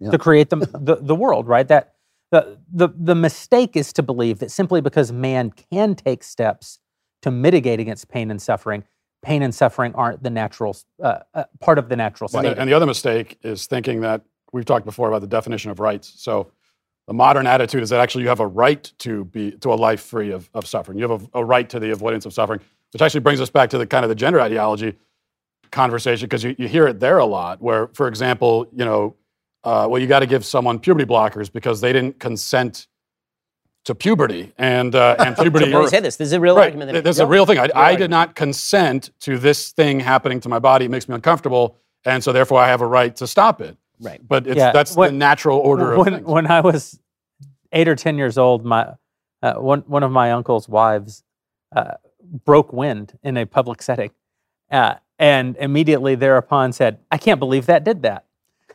the world, right? That the mistake is to believe that simply because man can take steps to mitigate against pain and suffering aren't the natural part of the natural state. And the other mistake is thinking that we've talked before about the definition of rights. So the modern attitude is that actually you have a right to a life free of suffering. You have a right to the avoidance of suffering, which actually brings us back to the kind of the gender ideology conversation, because you hear it there a lot, where, for example, you got to give someone puberty blockers because they didn't consent to puberty, and puberty. I say this is a real argument. This is a real thing. I did not consent to this thing happening to my body. It makes me uncomfortable, and so therefore I have a right to stop it. Right. But that's the natural order of things. When I was 8 or 10 years old, my one of my uncle's wives broke wind in a public setting. And immediately thereapon said, "I can't believe that did that."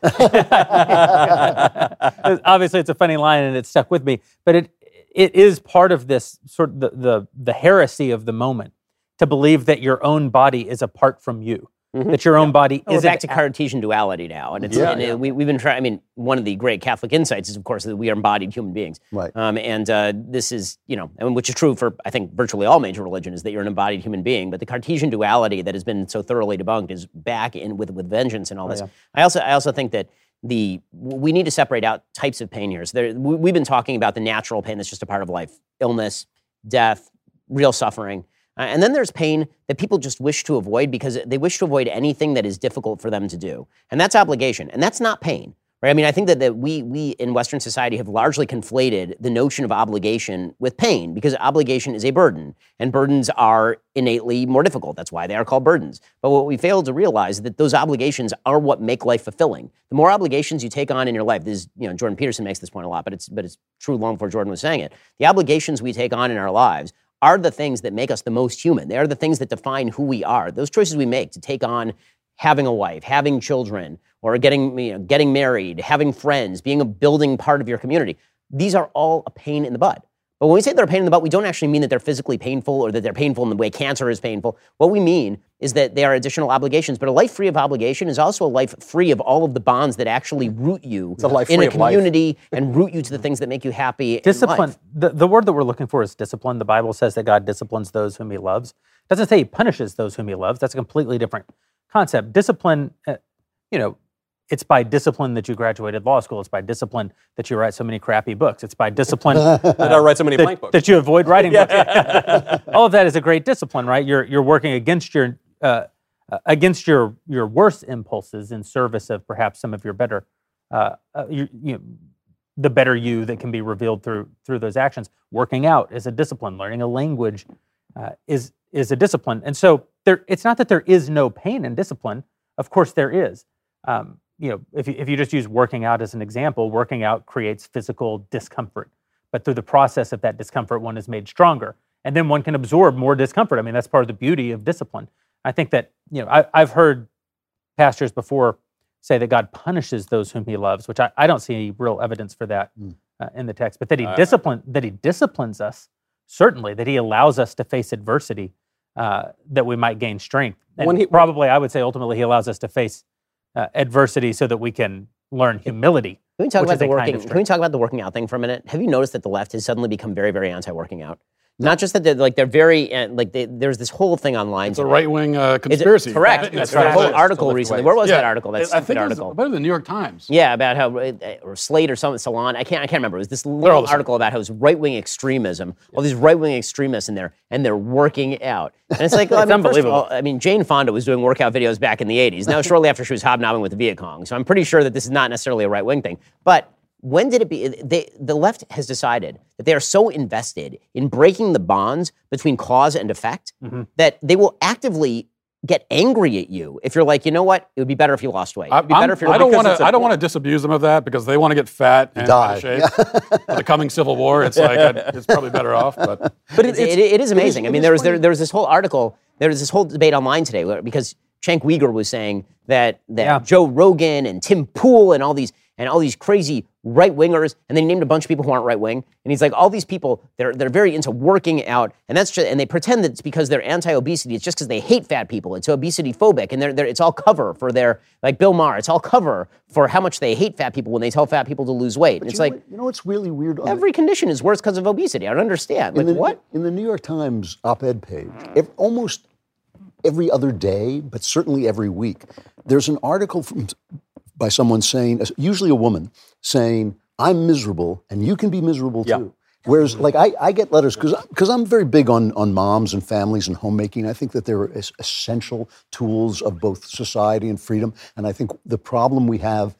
Obviously, it's a funny line and it stuck with me, but it is part of this sort of the heresy of the moment to believe that your own body is apart from you. Mm-hmm. That your own body is back to Cartesian duality now, and we've been trying. I mean, one of the great Catholic insights is, of course, that we are embodied human beings, right? This is, and which is true for, I think, virtually all major religion, is that you're an embodied human being. But the Cartesian duality that has been so thoroughly debunked is back in with vengeance and all this. I also think that we need to separate out types of pain here. So we've been talking about the natural pain that's just a part of life: illness, death, real suffering. And then there's pain that people just wish to avoid because they wish to avoid anything that is difficult for them to do. And that's obligation. And that's not pain. Right? I mean, I think that we in Western society have largely conflated the notion of obligation with pain because obligation is a burden, and burdens are innately more difficult. That's why they are called burdens. But what we fail to realize is that those obligations are what make life fulfilling. The more obligations you take on in your life, Jordan Peterson makes this point a lot, but it's true long before Jordan was saying it. The obligations we take on in our lives are the things that make us the most human. They are the things that define who we are. Those choices we make to take on having a wife, having children, or getting married, having friends, being a building part of your community. These are all a pain in the butt. But when we say they're a pain in the butt, we don't actually mean that they're physically painful or that they're painful in the way cancer is painful. What we mean is that they are additional obligations. But a life free of obligation is also a life free of all of the bonds that actually root you in a community and root you to the things that make you happy. Discipline. In life. The word that we're looking for is discipline. The Bible says that God disciplines those whom he loves. It doesn't say he punishes those whom he loves. That's a completely different concept. Discipline, it's by discipline that you graduated law school. It's by discipline that you write so many crappy books. It's by discipline that I write so many blank books. That you avoid writing books. All of that is a great discipline, right? You're working against your worst impulses in service of perhaps some of your better, the better you that can be revealed through those actions. Working out is a discipline. Learning a language is a discipline. And so it's not that there is no pain in discipline. Of course there is. If you just use working out as an example, working out creates physical discomfort. But through the process of that discomfort, one is made stronger. And then one can absorb more discomfort. I mean, that's part of the beauty of discipline. I think that, I've heard pastors before say that God punishes those whom he loves, which I don't see any real evidence for that in the text. But that he disciplines us, certainly, that he allows us to face adversity, that we might gain strength. And I would say ultimately he allows us to face adversity so that we can learn humility. Can we talk about the working out thing for a minute? Have you noticed that the left has suddenly become very, very anti-working out? Not just that they're very there's this whole thing online. It's a right-wing conspiracy. Correct. That's a whole article recently. Where was that article? That stupid article. Better than the New York Times. Yeah, about how or Slate or something, Salon. I can't remember. It was this little article about how it was right-wing extremism. All these right-wing extremists in there, and they're working out. And it's like, it's unbelievable. Jane Fonda was doing workout videos back in the 80s. Now, shortly after she was hobnobbing with the Viet Cong. So I'm pretty sure that this is not necessarily a right-wing thing, but. When did it be? The left has decided that they are so invested in breaking the bonds between cause and effect that they will actively get angry at you if you're like, you know what? It would be better if you lost weight. It'd be better if you're. I don't want to disabuse them of that because they want to get fat and out of shape. For the coming Civil War, it's like it's probably better off. But it is amazing. I mean, there was this whole article. There was this whole debate online today because Cenk Uygur was saying that Joe Rogan and Tim Pool and all these crazy right-wingers, and then he named a bunch of people who aren't right-wing, and he's like, all these people, they're very into working out, and they pretend that it's because they're anti-obesity. It's just because they hate fat people. It's obesity-phobic, and it's all cover for their, like Bill Maher, it's all cover for how much they hate fat people when they tell fat people to lose weight. And it's like, what's really weird? Every condition is worse because of obesity. I don't understand. What? In the New York Times op-ed page, almost every other day, but certainly every week, there's an article by someone saying, usually a woman, saying, I'm miserable and you can be miserable too. Yep. Whereas, like, I get letters, because I'm very big on moms and families and homemaking. I think that they're essential tools of both society and freedom. And I think the problem we have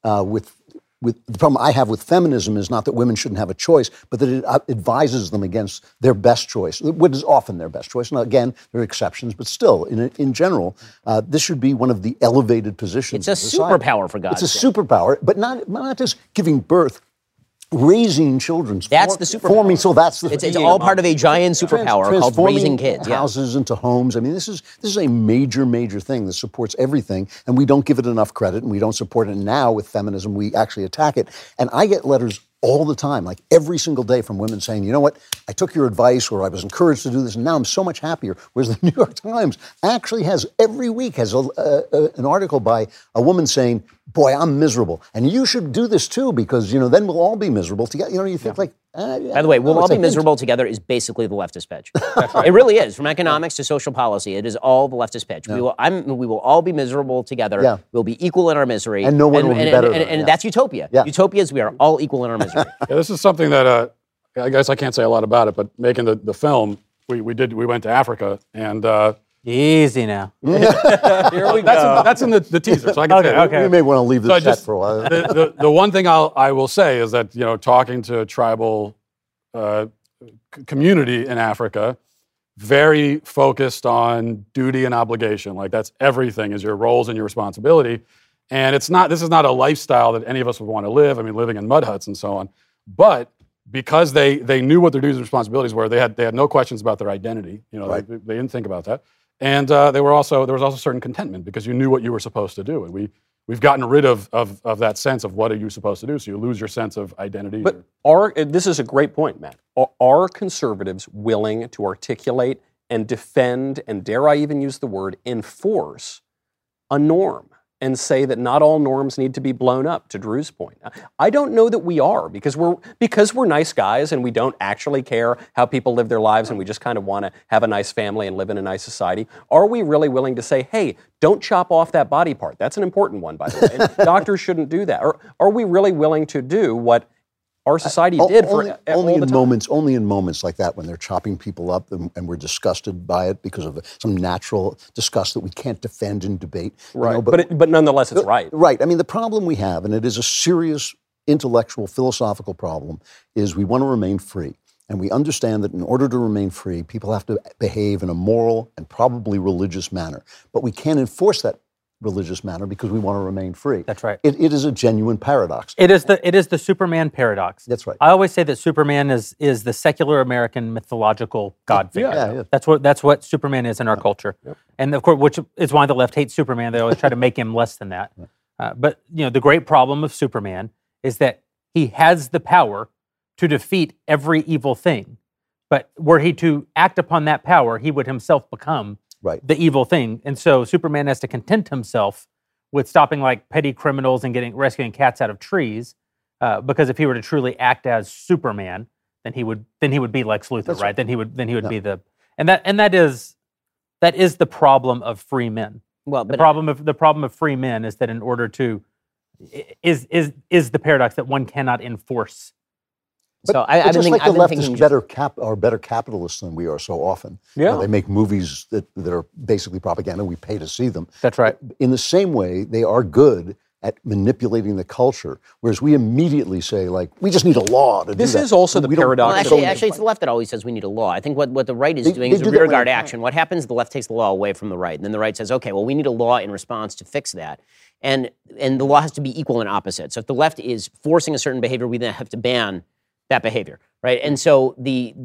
the problem I have with feminism is not that women shouldn't have a choice, but that it advises them against their best choice, what is often their best choice. Now, again, there are exceptions, but still, in general, this should be one of the elevated positions. It's a superpower, for God's sake. It's a superpower, but not just giving birth. Raising children. That's the superpower. So that's it's all part of a giant superpower called raising kids. Houses into homes. I mean, this is a major thing that supports everything, and we don't give it enough credit, and we don't support it. And now with feminism, we actually attack it. And I get letters all the time, like every single day, from women saying, you know what, I took your advice, or I was encouraged to do this, and now I'm so much happier. Whereas the New York Times actually every week has an article by a woman saying, boy, I'm miserable. And you should do this too, because, then we'll all be miserable together. You think like, by the way, we'll all be miserable together is basically the leftist pitch. Right. It really is. From economics to social policy, it is all the leftist pitch. Yeah. We will all be miserable together. Yeah. We'll be equal in our misery. And no one will be better. And that's utopia. Yeah. Utopia is we are all equal in our misery. This is something that I guess I can't say a lot about it, but making the film, we went to Africa, and Easy now. Here we go. that's in the teaser, so I can say it. Okay. You may want to leave this So set for a while. the one thing I will say is that, talking to tribal community in Africa, very focused on duty and obligation. Like, that's everything, is your roles and your responsibility. And this is not a lifestyle that any of us would want to live. I mean, living in mud huts and so on. But because they knew what their duties and responsibilities were, they had no questions about their identity. Right. They didn't think about that. And there was also certain contentment because you knew what you were supposed to do. And we've gotten rid of that sense of what are you supposed to do, so you lose your sense of identity. But this is a great point, Matt. Are conservatives willing to articulate and defend, and dare I even use the word, enforce a norm and say that not all norms need to be blown up, to Drew's point? I don't know that we are, because we're nice guys and we don't actually care how people live their lives and we just kind of want to have a nice family and live in a nice society. Are we really willing to say, hey, don't chop off that body part? That's an important one, by the way. And doctors shouldn't do that. Or are we really willing to do what our society did only in moments like that, when they're chopping people up and we're disgusted by it because of some natural disgust that we can't defend in debate. Right, but nonetheless, it's right. Right. I mean, the problem we have, and it is a serious intellectual, philosophical problem, is we want to remain free. And we understand that in order to remain free, people have to behave in a moral and probably religious manner. But we can't enforce that religious manner because we want to remain free. That's right. It is a genuine paradox. It is the Superman paradox. That's right. I always say that Superman is the secular American mythological God figure. Yeah. That's what Superman is in our culture. Yep. And of course, which is why the left hates Superman. They always try to make him less than that. But the great problem of Superman is that he has the power to defeat every evil thing. But were he to act upon that power, he would himself become the evil thing. And so Superman has to content himself with stopping like petty criminals and rescuing cats out of trees, because if he were to truly act as Superman, then he would be Lex Luthor, right? Then he would be that is the problem of free men. Well, the problem of free men is that in order to is the paradox that one cannot enforce. But so I've been thinking, the left is better capitalists than we are so often. Yeah. They make movies that are basically propaganda. We pay to see them. That's right. In the same way, they are good at manipulating the culture, whereas we immediately say, like, we just need a law to do that. This is also the paradox. Well, actually, it's the left that always says we need a law. I think what the right is doing is a rearguard action. What happens, the left takes the law away from the right, and then the right says, okay, well, we need a law in response to fix that. And the law has to be equal and opposite. So if the left is forcing a certain behavior, we then have to ban that behavior, right? And so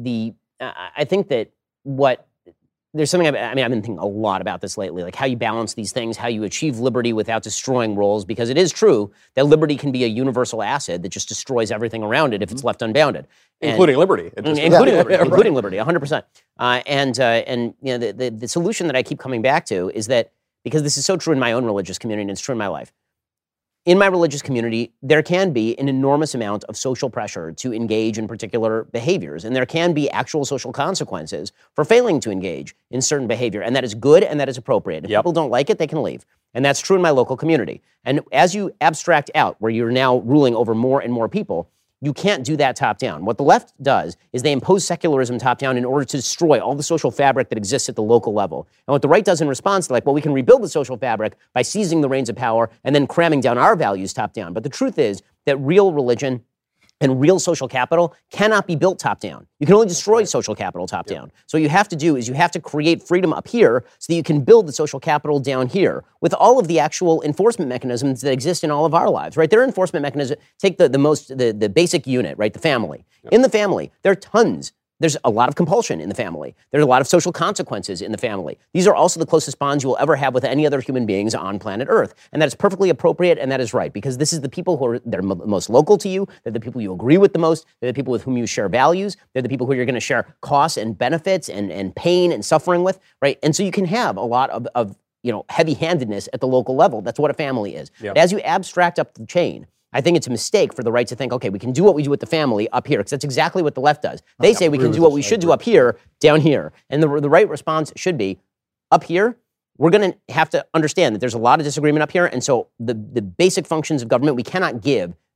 I think that there's something, I've been thinking a lot about this lately, like how you balance these things, how you achieve liberty without destroying roles, because it is true that liberty can be a universal acid that just destroys everything around it if it's left unbounded. Including liberty. Including liberty, 100%. And the solution that I keep coming back to is that, because this is so true in my own religious community and it's true in my life, in my religious community, there can be an enormous amount of social pressure to engage in particular behaviors, and there can be actual social consequences for failing to engage in certain behavior, and that is good and that is appropriate. If people don't like it, they can leave. And that's true in my local community. And as you abstract out, where you're now ruling over more and more people, you can't do that top down. What the left does is they impose secularism top down in order to destroy all the social fabric that exists at the local level. And what the right does in response, they're like, well, we can rebuild the social fabric by seizing the reins of power and then cramming down our values top down. But the truth is that real religion and real social capital cannot be built top down. You can only destroy social capital top down. So what you have to do is you have to create freedom up here so that you can build the social capital down here with all of the actual enforcement mechanisms that exist in all of our lives, right? There are enforcement mechanisms. Take the basic unit, right? The family. Yep. In the family, there are tons. There's a lot of compulsion in the family. There's a lot of social consequences in the family. These are also the closest bonds you will ever have with any other human beings on planet Earth. And that is perfectly appropriate, and that is right, because this is the people who are most local to you. They're the people you agree with the most. They're the people with whom you share values. They're the people who you're going to share costs and benefits and pain and suffering with, right? And so you can have a lot of heavy-handedness at the local level. That's what a family is. Yep. But as you abstract up the chain, I think it's a mistake for the right to think, okay, we can do what we do with the family up here, because that's exactly what the left does. They say we can do what we should do up here, down here. And the right response should be, up here, we're going to have to understand that there's a lot of disagreement up here, and so the basic functions of government we cannot give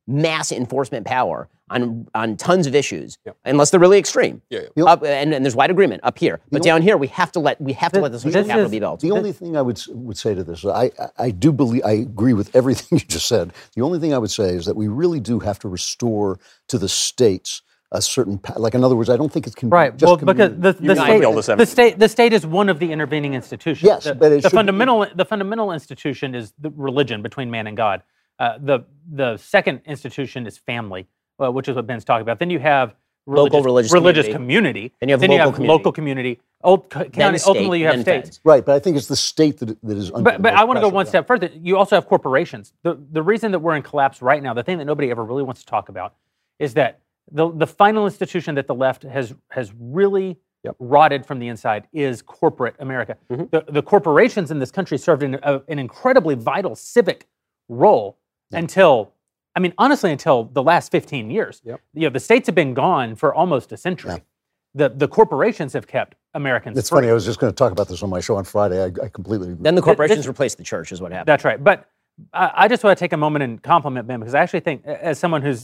mass enforcement power on tons of issues, unless they're really extreme. And there's wide agreement up here, but down here we have to let the social capital be built. The only thing I would say to this, I do believe, I agree with everything you just said. The only thing I would say is that we really do have to restore to the states a certain, like in other words, I don't think it can right. be just because the state is one of the intervening institutions. Yes, but it the fundamental institution is the religion between man and God. The second institution is family, which is what Ben's talking about. Then you have local religious community. Then you have local community. County, ultimately, you have states. Right, but I think it's the state that is under. But I want to go one step further. You also have corporations. The reason that we're in collapse right now, the thing that nobody ever really wants to talk about, is that the final institution that the left has really rotted from the inside is corporate America. The corporations in this country served an incredibly vital civic role until the last 15 years. The states have been gone for almost a century. The corporations have kept Americans It's free. funny, I was just going to talk about this on my show on Friday. I completely agree. Then the corporations replaced the church is what happened. That's right. But I just want to take a moment and compliment Ben, because I actually think, as someone who's,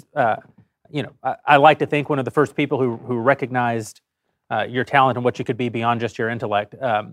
I like to think one of the first people who recognized your talent and what you could be beyond just your intellect.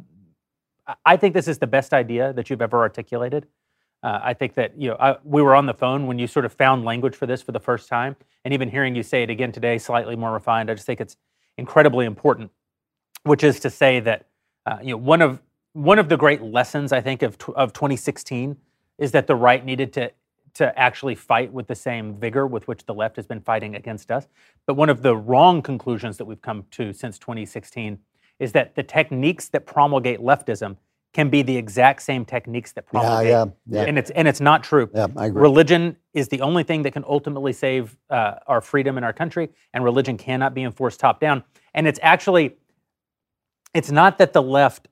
I think this is the best idea that you've ever articulated. I think that we were on the phone when you sort of found language for this for the first time, and even hearing you say it again today, slightly more refined. I just think it's incredibly important, which is to say that one of the great lessons I think of 2016 is that the right needed to actually fight with the same vigor with which the left has been fighting against us. But one of the wrong conclusions that we've come to since 2016 is that the techniques that promulgate leftism can be the exact same techniques that promulgate. And it's not true. Yeah, I agree. Religion is the only thing that can ultimately save our freedom in our country, and religion cannot be enforced top down. And it's not that the left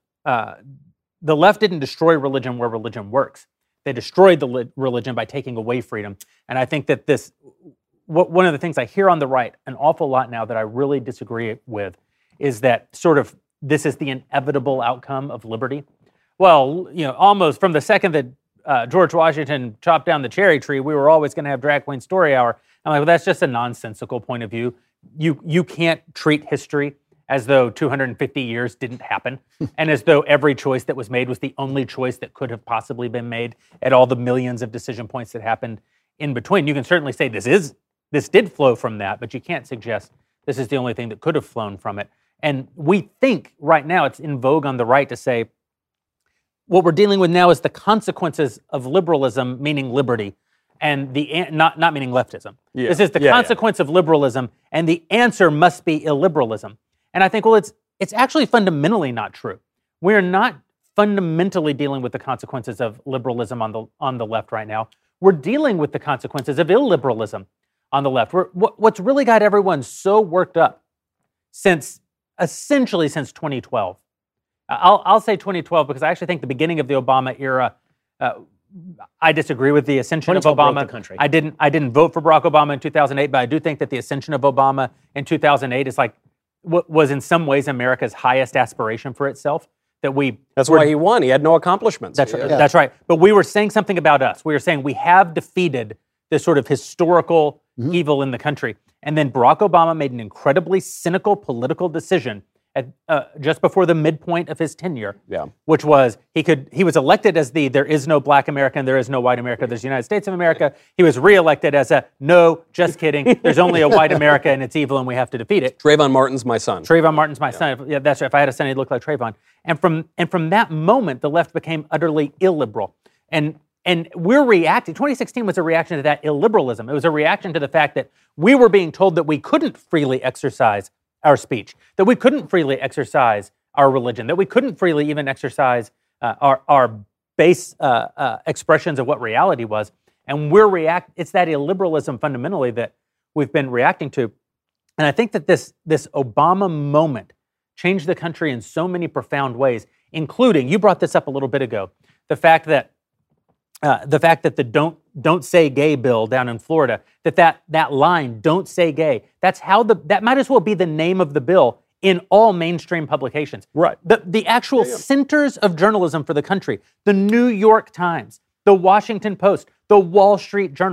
didn't destroy religion where religion works. They destroyed the religion by taking away freedom. And I think that one of the things I hear on the right an awful lot now that I really disagree with is that sort of this is the inevitable outcome of liberty. Well, almost from the second that George Washington chopped down the cherry tree, we were always going to have drag queen story hour. I'm like, well, that's just a nonsensical point of view. You can't treat history as though 250 years didn't happen, and as though every choice that was made was the only choice that could have possibly been made at all the millions of decision points that happened in between. You can certainly say this did flow from that, but you can't suggest this is the only thing that could have flown from it. And we think right now it's in vogue on the right to say, what we're dealing with now is the consequences of liberalism, meaning liberty, and not meaning leftism. This is the consequence of liberalism, and the answer must be illiberalism. And I think, well, it's actually fundamentally not true. We're not fundamentally dealing with the consequences of liberalism on the left right now. We're dealing with the consequences of illiberalism on the left. What's really got everyone so worked up essentially since 2012. I'll say 2012 because I actually think the beginning of the Obama era. I disagree with the ascension of Obama. I didn't vote for Barack Obama in 2008, but I do think that the ascension of Obama in 2008 is was in some ways America's highest aspiration for itself. That's why he won. He had no accomplishments. That's right. But we were saying something about us. We were saying we have defeated this sort of historical evil in the country. And then Barack Obama made an incredibly cynical political decision just before the midpoint of his tenure, which was he was elected as there is no black America and there is no white America, there's the United States of America. He was reelected as no, just kidding, there's only a white America and it's evil and we have to defeat it. Trayvon Martin's my son. Trayvon Martin's my son. Yeah, that's right. If I had a son, he'd look like Trayvon. And from that moment, the left became utterly illiberal. And we're reacting. 2016 was a reaction to that illiberalism. It was a reaction to the fact that we were being told that we couldn't freely exercise our speech, that we couldn't freely exercise our religion, that we couldn't freely even exercise our base expressions of what reality was. And it's that illiberalism fundamentally that we've been reacting to. And I think that this Obama moment changed the country in so many profound ways, including, you brought this up a little bit ago, the fact that the don't say gay bill down in Florida, that line, don't say gay, that might as well be the name of the bill in all mainstream publications. Right. The actual centers of journalism for the country, the New York Times, the Washington Post, the Wall Street Journal,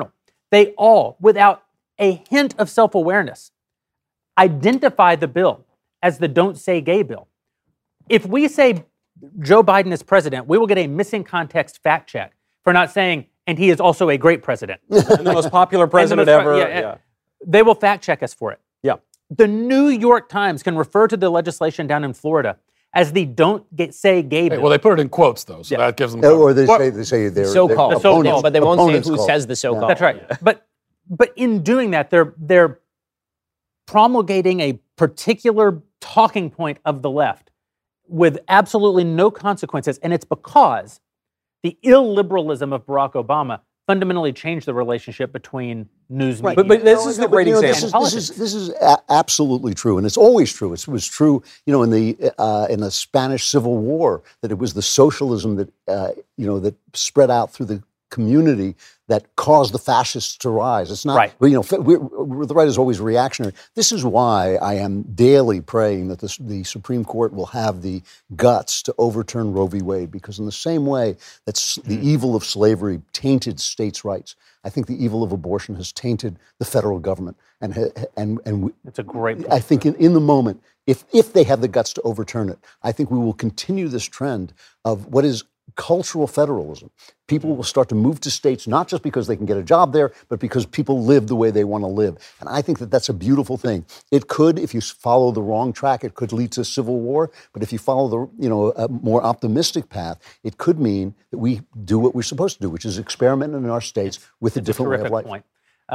they all, without a hint of self-awareness, identify the bill as the Don't Say Gay bill. If we say Joe Biden is president, we will get a missing context fact check for not saying, and he is also a great president. And the most popular president ever. Yeah. They will fact check us for it. Yeah. The New York Times can refer to the legislation down in Florida as the Don't Say Gay bill. Well, they put it in quotes, though, so that gives them... Or they say they're so-called. they're opponents, but they won't say opponents who call says it. the so-called. That's right. But in doing that, they're promulgating a particular talking point of the left with absolutely no consequences. And it's because the illiberalism of Barack Obama fundamentally changed the relationship between news media. But this is the great example. This is absolutely true, and it's always true. It was true, in the Spanish Civil War, that it was the socialism that that spread out through the community that caused the fascists to rise. It's not, right. The right is always reactionary. This is why I am daily praying that the Supreme Court will have the guts to overturn Roe v. Wade, because in the same way that the evil of slavery tainted states' rights, I think the evil of abortion has tainted the federal government. And it's a great point. I think in the moment, if they have the guts to overturn it, I think we will continue this trend of what is cultural federalism. People will start to move to states, not just because they can get a job there, but because people live the way they want to live. And I think that that's a beautiful thing. It could, if you follow the wrong track, it could lead to civil war. But if you follow a more optimistic path, it could mean that we do what we're supposed to do, which is experiment in our states with a different way of life. Point.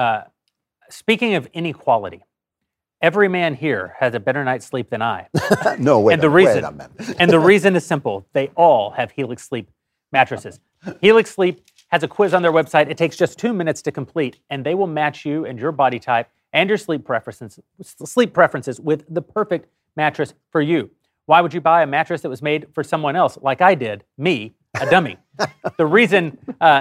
Speaking of inequality, every man here has a better night's sleep than I. No, wait a minute. And the reason is simple. They all have Helix Sleep mattresses. Helix Sleep has a quiz on their website. It takes just 2 minutes to complete, and they will match you and your body type and your sleep preferences with the perfect mattress for you. Why would you buy a mattress that was made for someone else, like I did, me, a dummy? The reason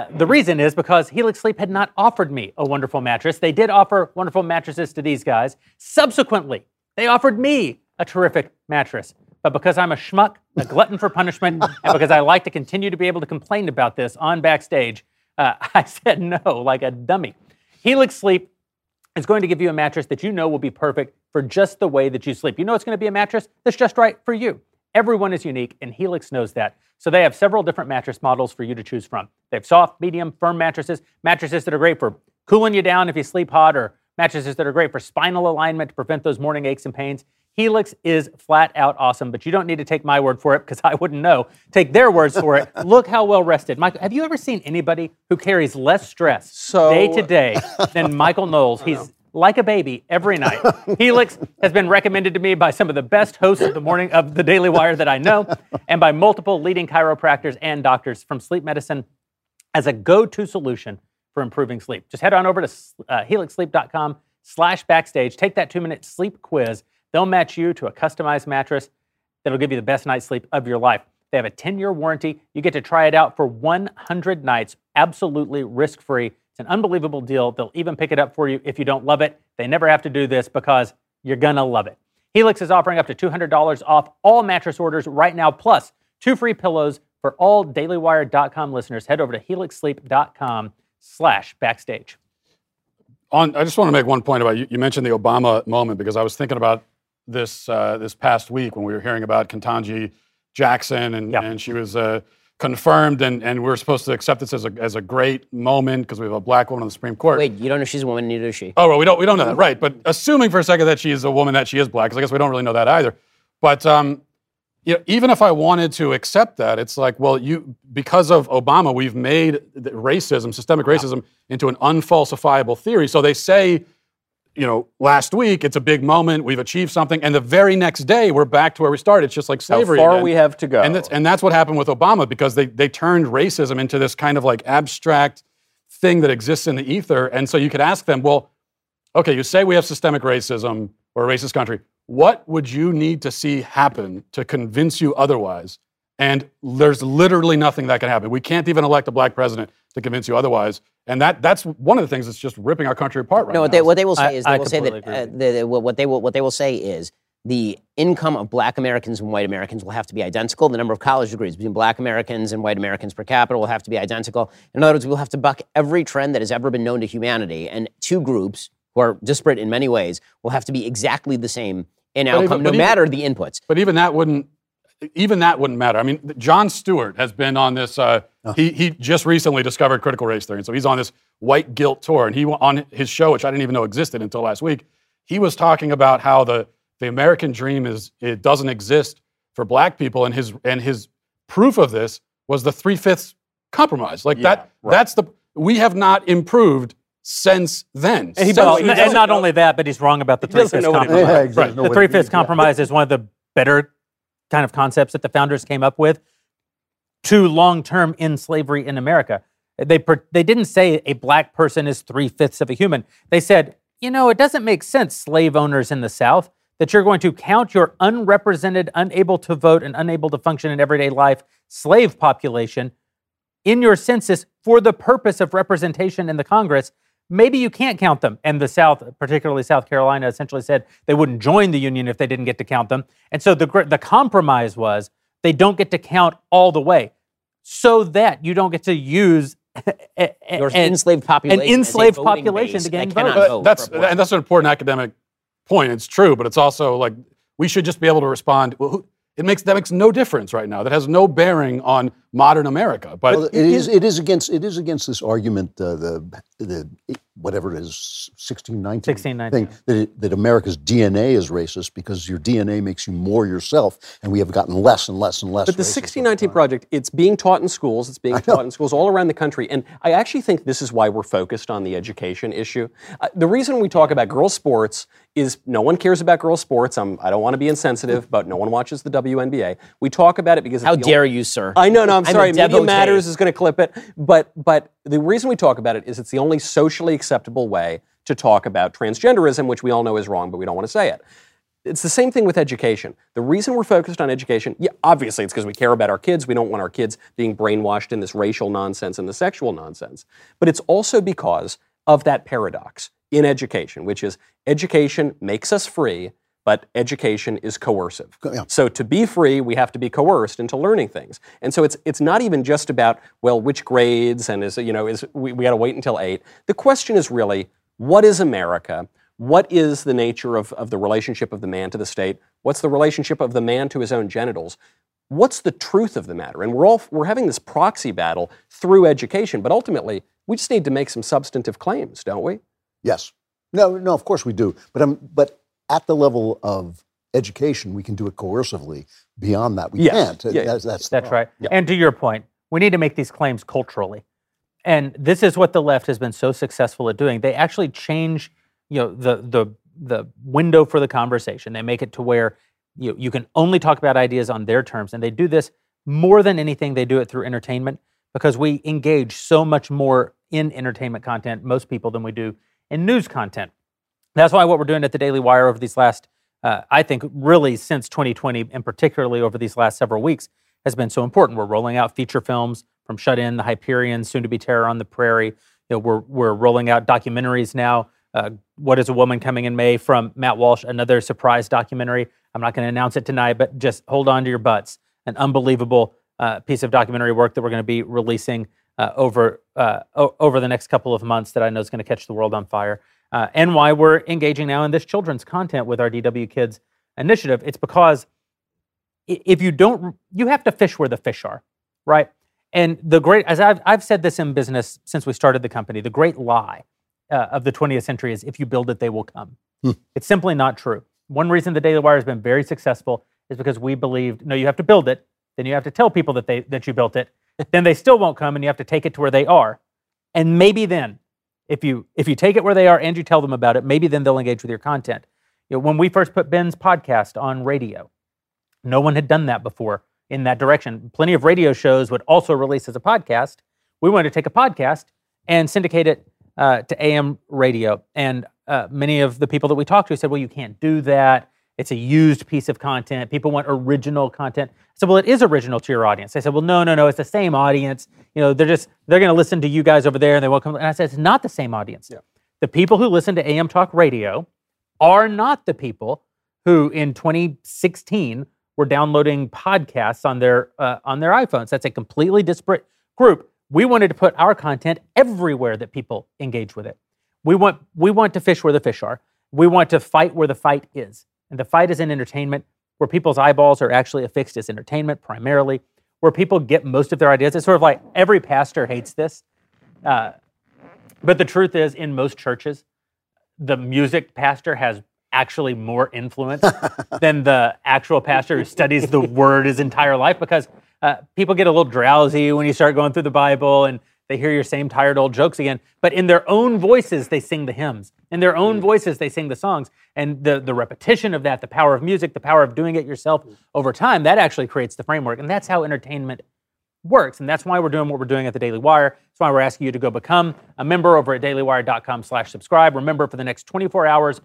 is because Helix Sleep had not offered me a wonderful mattress. They did offer wonderful mattresses to these guys. Subsequently, they offered me a terrific mattress. But because I'm a schmuck, a glutton for punishment, and because I like to continue to be able to complain about this on Backstage, I said no, like a dummy. Helix Sleep is going to give you a mattress that you know will be perfect for just the way that you sleep. You know it's going to be a mattress that's just right for you. Everyone is unique, and Helix knows that. So they have several different mattress models for you to choose from. They have soft, medium, firm mattresses that are great for cooling you down if you sleep hot, or mattresses that are great for spinal alignment to prevent those morning aches and pains. Helix is flat out awesome, but you don't need to take my word for it because I wouldn't know. Take their words for it. Look how well rested. Michael, have you ever seen anybody who carries less stress day to day than Michael Knowles? He's like a baby every night. Helix has been recommended to me by some of the best hosts of the Daily Wire that I know, and by multiple leading chiropractors and doctors from sleep medicine as a go-to solution for improving sleep. Just head on over to helixsleep.com/backstage. Take that 2-minute sleep quiz. They'll match you to a customized mattress that'll give you the best night's sleep of your life. They have a 10-year warranty. You get to try it out for 100 nights, absolutely risk-free. It's an unbelievable deal. They'll even pick it up for you if you don't love it. They never have to do this because you're going to love it. Helix is offering up to $200 off all mattress orders right now, plus 2 free pillows for all DailyWire.com listeners. Head over to helixsleep.com/backstage. I just want to make one point about you mentioned the Obama moment, because I was thinking about this past week when we were hearing about Ketanji Jackson, and she was confirmed, and we were supposed to accept this as a great moment because we have a black woman on the Supreme Court. Wait, you don't know she's a woman, neither is she. Oh, well, we don't know that, right? But assuming for a second that she is a woman, that she is black, because I guess we don't really know that either. But even if I wanted to accept that, it's like, well, because of Obama, we've made racism, systemic racism, into an unfalsifiable theory. So they say, last week, it's a big moment, we've achieved something, and the very next day, we're back to where we started. It's just like slavery. How far we have to go. And that's what happened with Obama, because they turned racism into this kind of like abstract thing that exists in the ether. And so you could ask them, well, okay, you say we have systemic racism, or a racist country. What would you need to see happen to convince you otherwise? And there's literally nothing that can happen. We can't even elect a black president to convince you otherwise. And that's one of the things that's just ripping our country apart right now. What they will say is what they will say is the income of black Americans and white Americans will have to be identical. The number of college degrees between black Americans and white Americans per capita will have to be identical. In other words, we'll have to buck every trend that has ever been known to humanity. And two groups who are disparate in many ways will have to be exactly the same in outcome, no matter the inputs. But even that wouldn't matter. I mean, Jon Stewart has been on this, he just recently discovered critical race theory. And so he's on this white guilt tour. And he, on his show, which I didn't even know existed until last week, he was talking about how the American dream it doesn't exist for black people. And his proof of this was the 3/5 compromise. Like we have not improved since then. And, not only that, but he's wrong about the 3/5 compromise. Right. The 3/5 compromise is one of the better kind of concepts that the founders came up with to long-term end slavery in America. They didn't say a black person is 3/5 of a human. They said, it doesn't make sense, slave owners in the South, that you're going to count your unrepresented, unable to vote, and unable to function in everyday life slave population in your census for the purpose of representation in the Congress. Maybe you can't count them. And the South, particularly South Carolina, essentially said they wouldn't join the Union if they didn't get to count them. And so the compromise was they don't get to count all the way so that you don't get to use your enslaved population to gain votes. That's an important academic point. It's true, but it's also like we should just be able to respond. Well, that makes no difference right now. That has no bearing on modern America. But it is against this argument, the whatever it is, 1619 thing, that America's DNA is racist because your DNA makes you more yourself, and we have gotten less and less and less. But the 1619 Project, it's being taught in schools. It's being taught in schools all around the country, and I actually think this is why we're focused on the education issue. The reason we talk about girls' sports is no one cares about girls' sports. I don't want to be insensitive, but no one watches the WNBA. We talk about it because how dare you, sir? I know. No, I'm sorry. Media Matters is going to clip it, but the reason we talk about it is it's the only socially acceptable way to talk about transgenderism, which we all know is wrong, but we don't want to say it. It's the same thing with education. The reason we're focused on education, obviously it's because we care about our kids. We don't want our kids being brainwashed in this racial nonsense and the sexual nonsense. But it's also because of that paradox in education, which is education makes us free, but education is coercive. Yeah. So to be free, we have to be coerced into learning things. And so it's not even just about, which grades and we got to wait until 8. The question is really, what is America? What is the nature of the relationship of the man to the state? What's the relationship of the man to his own genitals? What's the truth of the matter? And we're having this proxy battle through education, but ultimately we just need to make some substantive claims, don't we? Yes. No, of course we do. But at the level of education, we can do it coercively. Beyond that, we can't. That's right. Yeah. And to your point, we need to make these claims culturally. And this is what the left has been so successful at doing. They actually change, the window for the conversation. They make it to where you can only talk about ideas on their terms. And they do this more than anything. They do it through entertainment because we engage so much more in entertainment content, most people, than we do in news content. That's why what we're doing at the Daily Wire over these last, I think really since 2020, and particularly over these last several weeks, has been so important. We're rolling out feature films from Shut In, The Hyperion, soon to be Terror on the Prairie. We're rolling out documentaries now. What is a Woman Coming in May from Matt Walsh, another surprise documentary. I'm not going to announce it tonight, but just hold on to your butts. An unbelievable piece of documentary work that we're going to be releasing over the next couple of months that I know is going to catch the world on fire. And why we're engaging now in this children's content with our DW Kids initiative. It's because if you don't, you have to fish where the fish are, right? And as I've said this in business since we started the company, the great lie of the 20th century is if you build it, they will come. It's simply not true. One reason the Daily Wire has been very successful is because we believed, no, you have to build it, then you have to tell people that you built it, then they still won't come, and you have to take it to where they are. And maybe then, if you take it where they are and you tell them about it, maybe then they'll engage with your content. When we first put Ben's podcast on radio, no one had done that before in that direction. Plenty of radio shows would also release as a podcast. We wanted to take a podcast and syndicate it to AM radio. And many of the people that we talked to said, well, you can't do that. It's a used piece of content. People want original content. I said, well, it is original to your audience. They said, well, no, it's the same audience. They're going to listen to you guys over there and they won't come. And I said, it's not the same audience. Yeah. The people who listen to AM talk radio are not the people who in 2016 were downloading podcasts on their iPhones. That's a completely disparate group. We wanted to put our content everywhere that people engage with it. We want to fish where the fish are. We want to fight where the fight is. And the fight is in entertainment, where people's eyeballs are actually affixed as entertainment primarily, where people get most of their ideas. It's sort of like every pastor hates this. But the truth is, in most churches, the music pastor has actually more influence than the actual pastor who studies the word his entire life, because people get a little drowsy when you start going through the Bible and they hear your same tired old jokes again. But in their own voices, they sing the hymns. In their own voices, they sing the songs. And the repetition of that, the power of music, the power of doing it yourself over time, that actually creates the framework. And that's how entertainment works. And that's why we're doing what we're doing at the Daily Wire. That's why we're asking you to go become a member over at dailywire.com/subscribe. Remember, for the next 24 hours,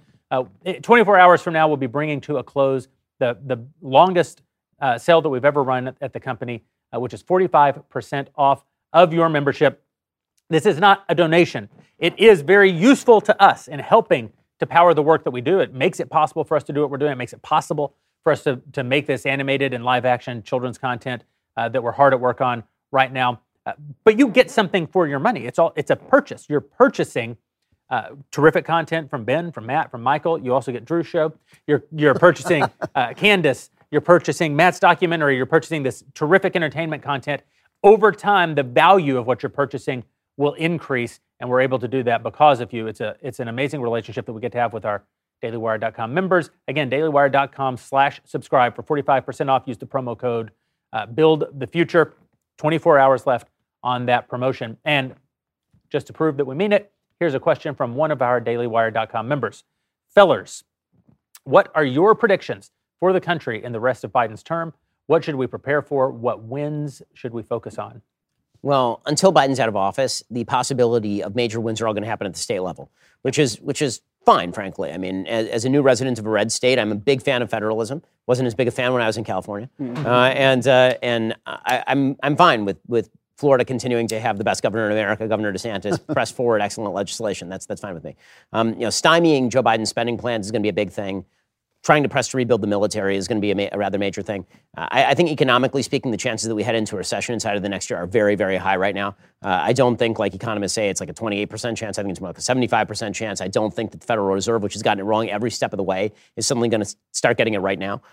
24 hours from now, we'll be bringing to a close the longest sale that we've ever run at the company, which is 45% off of your membership. This is not a donation. It is very useful to us in helping to power the work that we do. It makes it possible for us to do what we're doing. It makes it possible for us to make this animated and live action children's content that we're hard at work on right now. But you get something for your money. It's a purchase. You're purchasing terrific content from Ben, from Matt, from Michael. You also get Drew's show. You're purchasing Candace. You're purchasing Matt's documentary. You're purchasing this terrific entertainment content. Over time, the value of what you're purchasing will increase, and we're able to do that because of you. It's an amazing relationship that we get to have with our dailywire.com members. Again, dailywire.com/subscribe for 45% off. Use the promo code Build the Future. 24 hours left on that promotion. And just to prove that we mean it, here's a question from one of our dailywire.com members. Fellers, what are your predictions for the country in the rest of Biden's term? What should we prepare for? What wins should we focus on? Well, until Biden's out of office, the possibility of major wins are all going to happen at the state level, which is fine, frankly. I mean, as a new resident of a red state, I'm a big fan of federalism. Wasn't as big a fan when I was in California, and I'm fine with Florida continuing to have the best governor in America, Governor DeSantis, press forward excellent legislation. That's fine with me. Stymieing Joe Biden's spending plans is going to be a big thing. Trying to press to rebuild the military is going to be a rather major thing. I think economically speaking, the chances that we head into a recession inside of the next year are very, very high right now. I don't think, like economists say, it's like a 28% chance. I think it's more like a 75% chance. I don't think that the Federal Reserve, which has gotten it wrong every step of the way, is suddenly going to start getting it right now.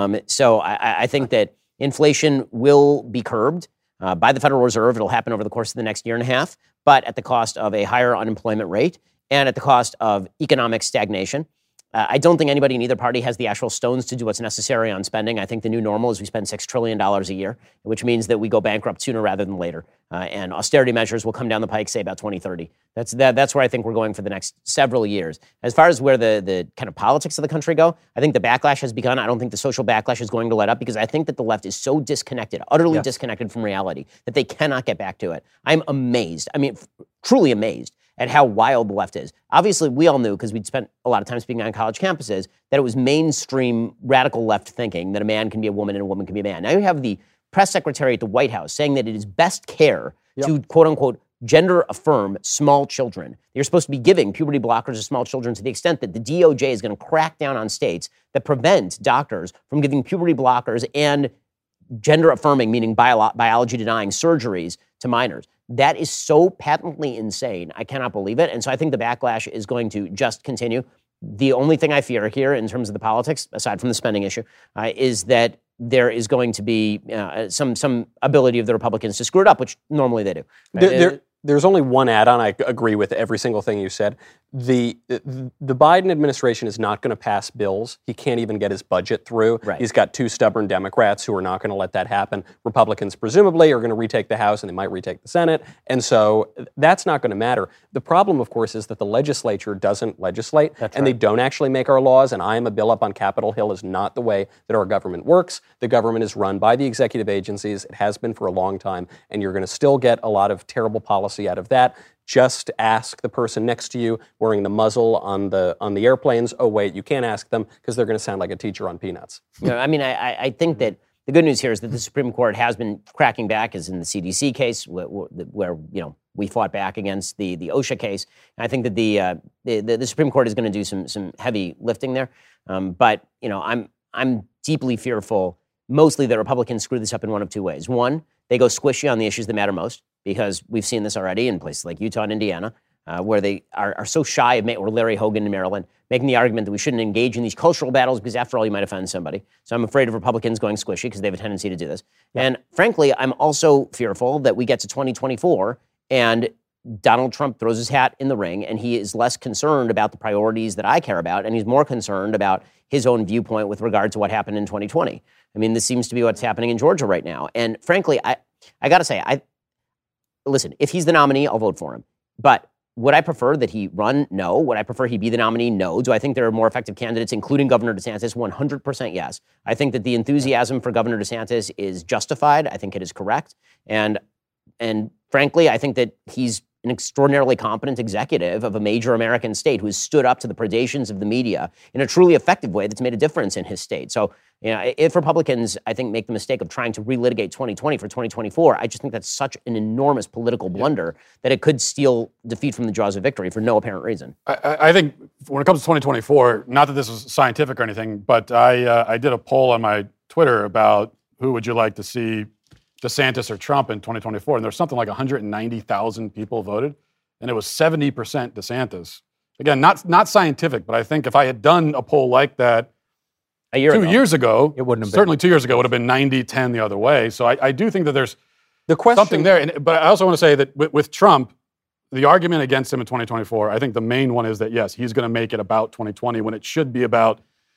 So I think that inflation will be curbed by the Federal Reserve. It'll happen over the course of the next year and a half, but at the cost of a higher unemployment rate and at the cost of economic stagnation. I don't think anybody in either party has the actual stones to do what's necessary on spending. I think the new normal is we spend $6 trillion a year, which means that we go bankrupt sooner rather than later. And austerity measures will come down the pike, say, about 2030. That's where I think we're going for the next several years. As far as where the kind of politics of the country go, I think the backlash has begun. I don't think the social backlash is going to let up because I think that the left is so disconnected, utterly disconnected from reality, that they cannot get back to it. I'm amazed. I mean, truly amazed at how wild the left is. Obviously, we all knew, because we'd spent a lot of time speaking on college campuses, that it was mainstream radical left thinking that a man can be a woman and a woman can be a man. Now you have the press secretary at the White House saying that it is best care to, quote unquote, gender affirm small children. You're supposed to be giving puberty blockers to small children to the extent that the DOJ is going to crack down on states that prevent doctors from giving puberty blockers and gender affirming, meaning biology denying surgeries to minors. That is so patently insane. I cannot believe it. And so I think the backlash is going to just continue. The only thing I fear here in terms of the politics, aside from the spending issue, is that there is going to be some ability of the Republicans to screw it up, which normally they do. There's only one add-on. I agree with every single thing you said. The Biden administration is not going to pass bills. He can't even get his budget through. Right. He's got two stubborn Democrats who are not going to let that happen. Republicans presumably are going to retake the House and they might retake the Senate. And so that's not going to matter. The problem, of course, is that the legislature doesn't legislate and they don't actually make our laws. And I am a bill up on Capitol Hill is not the way that our government works. The government is run by the executive agencies. It has been for a long time. And you're going to still get a lot of terrible policy out of that. Just ask the person next to you wearing the muzzle on the airplanes. Oh, wait, you can't ask them because they're going to sound like a teacher on Peanuts. I mean, I think that the good news here is that the Supreme Court has been cracking back, as in the CDC case, where We fought back against the OSHA case. And I think that the Supreme Court is going to do some heavy lifting there. But I'm deeply fearful, mostly that Republicans screw this up in one of two ways. One, they go squishy on the issues that matter most, because we've seen this already in places like Utah and Indiana, where they are so shy of, or Larry Hogan in Maryland, making the argument that we shouldn't engage in these cultural battles because, after all, you might offend somebody. So I'm afraid of Republicans going squishy because they have a tendency to do this. Yeah. And frankly, I'm also fearful that we get to 2024 and Donald Trump throws his hat in the ring and he is less concerned about the priorities that I care about, and he's more concerned about his own viewpoint with regard to what happened in 2020. I mean, this seems to be what's happening in Georgia right now. And frankly, I got to say, listen, if he's the nominee, I'll vote for him. But would I prefer that he run? No. Would I prefer he be the nominee? No. Do I think there are more effective candidates, including Governor DeSantis? 100% yes. I think that the enthusiasm for Governor DeSantis is justified. I think it is correct. And frankly, I think that he's an extraordinarily competent executive of a major American state who has stood up to the predations of the media in a truly effective way that's made a difference in his state. So, if Republicans, I think, make the mistake of trying to relitigate 2020 for 2024, I just think that's such an enormous political blunder that it could steal defeat from the jaws of victory for no apparent reason. I think when it comes to 2024, not that this is scientific or anything, but I did a poll on my Twitter about who would you like to see, DeSantis or Trump, in 2024, and there's something like 190,000 people voted, and it was 70% DeSantis. Again, not scientific, but I think if I had done a poll like that a year ago, 2 years ago, it wouldn't have certainly been. 2 years ago, it would have been 90-10 the other way. So I do think that there's something there. But I also want to say that with Trump, the argument against him in 2024, I think the main one is that, yes, he's going to make it about 2020 when it should be about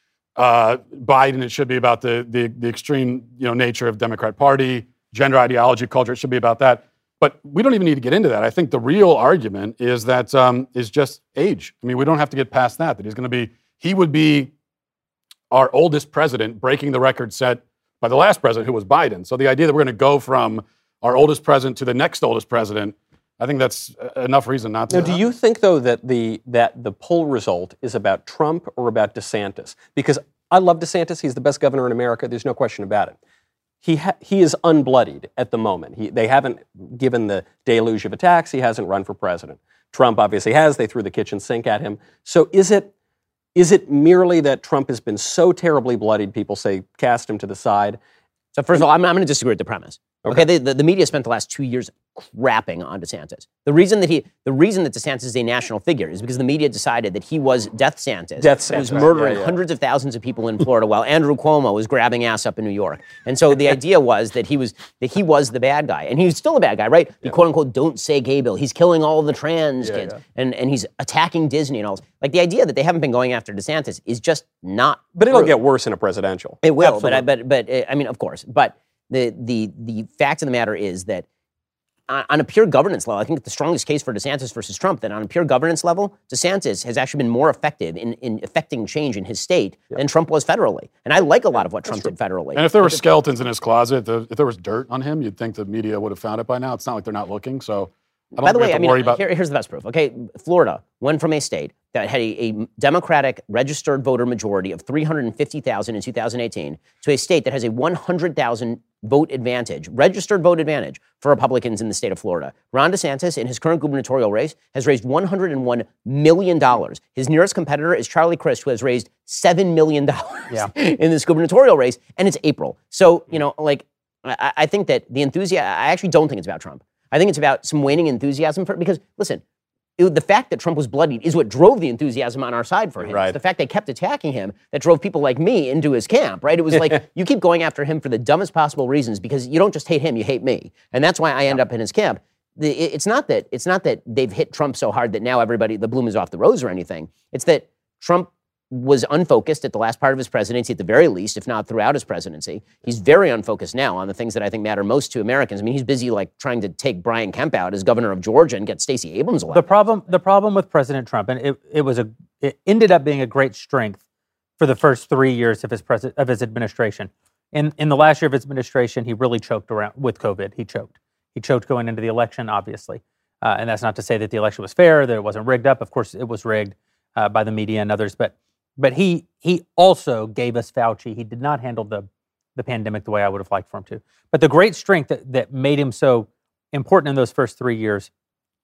Biden. It should be about the extreme nature of Democrat Party, gender ideology, culture. It should be about that. But we don't even need to get into that. I think the real argument is that is just age. I mean, we don't have to get past that he would be our oldest president, breaking the record set by the last president, who was Biden. So the idea that we're going to go from our oldest president to the next oldest president, I think that's enough reason not to. Now, do you think, though, that the poll result is about Trump or about DeSantis? Because I love DeSantis. He's the best governor in America. There's no question about it. He is unbloodied at the moment. They haven't given the deluge of attacks. He hasn't run for president. Trump obviously has. They threw the kitchen sink at him. So is it merely that Trump has been so terribly bloodied, people say cast him to the side? So first of all, I'm going to disagree with the premise. Okay, the media spent the last 2 years crapping on DeSantis. The reason that DeSantis is a national figure is because the media decided that he was Death Santis, who was murdering hundreds of thousands of people in Florida while Andrew Cuomo was grabbing ass up in New York. And so the idea was that he was the bad guy, and he's still a bad guy, right? The quote unquote "Don't Say Gay" bill. He's killing all the trans kids, and he's attacking Disney and all this. Like, the idea that they haven't been going after DeSantis is just not. But it'll get worse in a presidential. It will, but I mean, of course, but. The fact of the matter is that on a pure governance level, I think the strongest case for DeSantis versus Trump, that on a pure governance level, DeSantis has actually been more effective in effecting change in his state than Trump was federally. And I like a lot of what Trump did federally. And if there were skeletons in his closet, if there was dirt on him, you'd think the media would have found it by now. It's not like they're not looking, so By the way, here's the best proof. Okay, Florida went from a state that had a Democratic registered voter majority of 350,000 in 2018 to a state that has a 100,000 vote advantage, registered vote advantage for Republicans in the state of Florida. Ron DeSantis, in his current gubernatorial race, has raised $101 million. His nearest competitor is Charlie Crist, who has raised $7 million in this gubernatorial race, and it's April. So, I think that the enthusiasm, I actually don't think it's about Trump. I think it's about some waning enthusiasm because, listen, the fact that Trump was bloodied is what drove the enthusiasm on our side for him. Right. It's the fact they kept attacking him that drove people like me into his camp, right? It was like, you keep going after him for the dumbest possible reasons because you don't just hate him, you hate me. And that's why I end up in his camp. It's not that they've hit Trump so hard that now the bloom is off the rose or anything. It's that Trump was unfocused at the last part of his presidency, at the very least, if not throughout his presidency. He's very unfocused now on the things that I think matter most to Americans. I mean, he's busy trying to take Brian Kemp out as governor of Georgia and get Stacey Abrams elected. The problem with President Trump, and it ended up being a great strength for the first 3 years of his administration. In the last year of his administration, he really choked with COVID. He choked going into the election, obviously, and that's not to say that the election was fair, that it wasn't rigged up. Of course, it was rigged by the media and others, But he also gave us Fauci. He did not handle the pandemic the way I would have liked for him to. But the great strength that made him so important in those first 3 years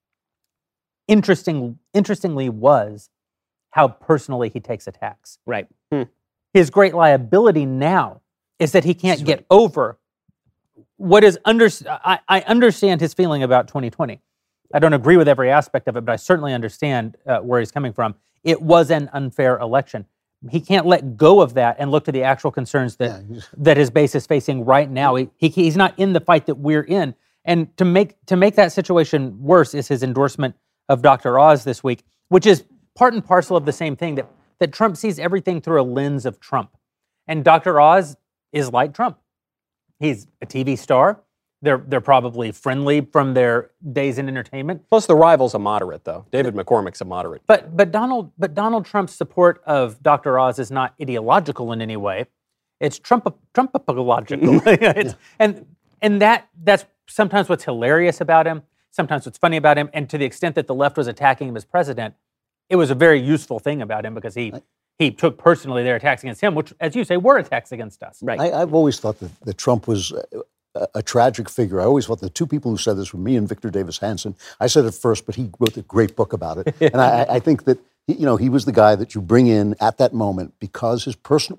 interestingly was how personally he takes attacks. Right. His great liability now is that he can't get over what is I understand his feeling about 2020. I don't agree with every aspect of it, but I certainly understand where he's coming from. It was an unfair election. He can't let go of that and look to the actual concerns that his base is facing right now. He's not in the fight that we're in. And to make that situation worse is his endorsement of Dr. Oz this week, which is part and parcel of the same thing, that Trump sees everything through a lens of Trump. And Dr. Oz is like Trump. He's a TV star. They're probably friendly from their days in entertainment. Plus, the rival's a moderate, though. David McCormick's a moderate. But Donald Trump's support of Dr. Oz is not ideological in any way. It's Trumpological. and that's sometimes what's hilarious about him. Sometimes what's funny about him. And to the extent that the left was attacking him as president, it was a very useful thing about him because he took personally their attacks against him, which, as you say, were attacks against us. Right. I've always thought that Trump was a tragic figure. I always thought the two people who said this were me and Victor Davis Hanson. I said it first, but he wrote a great book about it. And I think that he was the guy that you bring in at that moment because his personal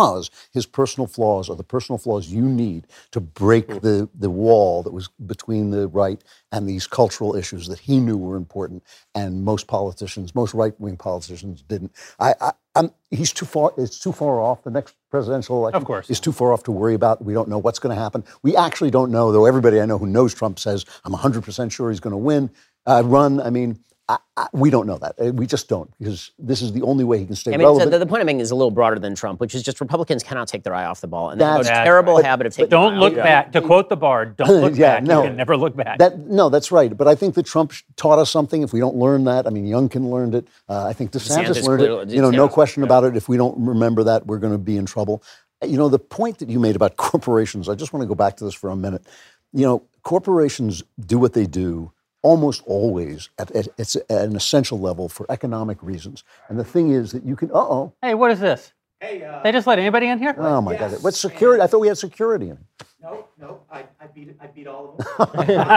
flaws are the personal flaws you need to break the wall that was between the right and these cultural issues that he knew were important, and most right-wing politicians didn't. He's too far. It's too far off. The next presidential election, of course, is too far off to worry about. We don't know what's going to happen. We actually don't know, though. Everybody I know who knows Trump says, "I'm 100% sure he's going to run." I mean, we don't know that. We just don't, because this is the only way he can stay relevant. So the point I'm making is a little broader than Trump, which is just Republicans cannot take their eye off the ball, and they have a terrible habit of taking. Don't look back. To quote the Bard, don't look back. You can never look back. That's right. But I think that Trump taught us something. If we don't learn that, I mean, Youngkin learned it. I think DeSantis learned it. No question about it. If we don't remember that, we're going to be in trouble. The point that you made about corporations, I just want to go back to this for a minute. Corporations do what they do almost always at an essential level for economic reasons. And the thing is that you can, Hey, what is this? Hey, they just let anybody in here? Oh my God. What's security? I thought we had security in. No, I beat all of them. And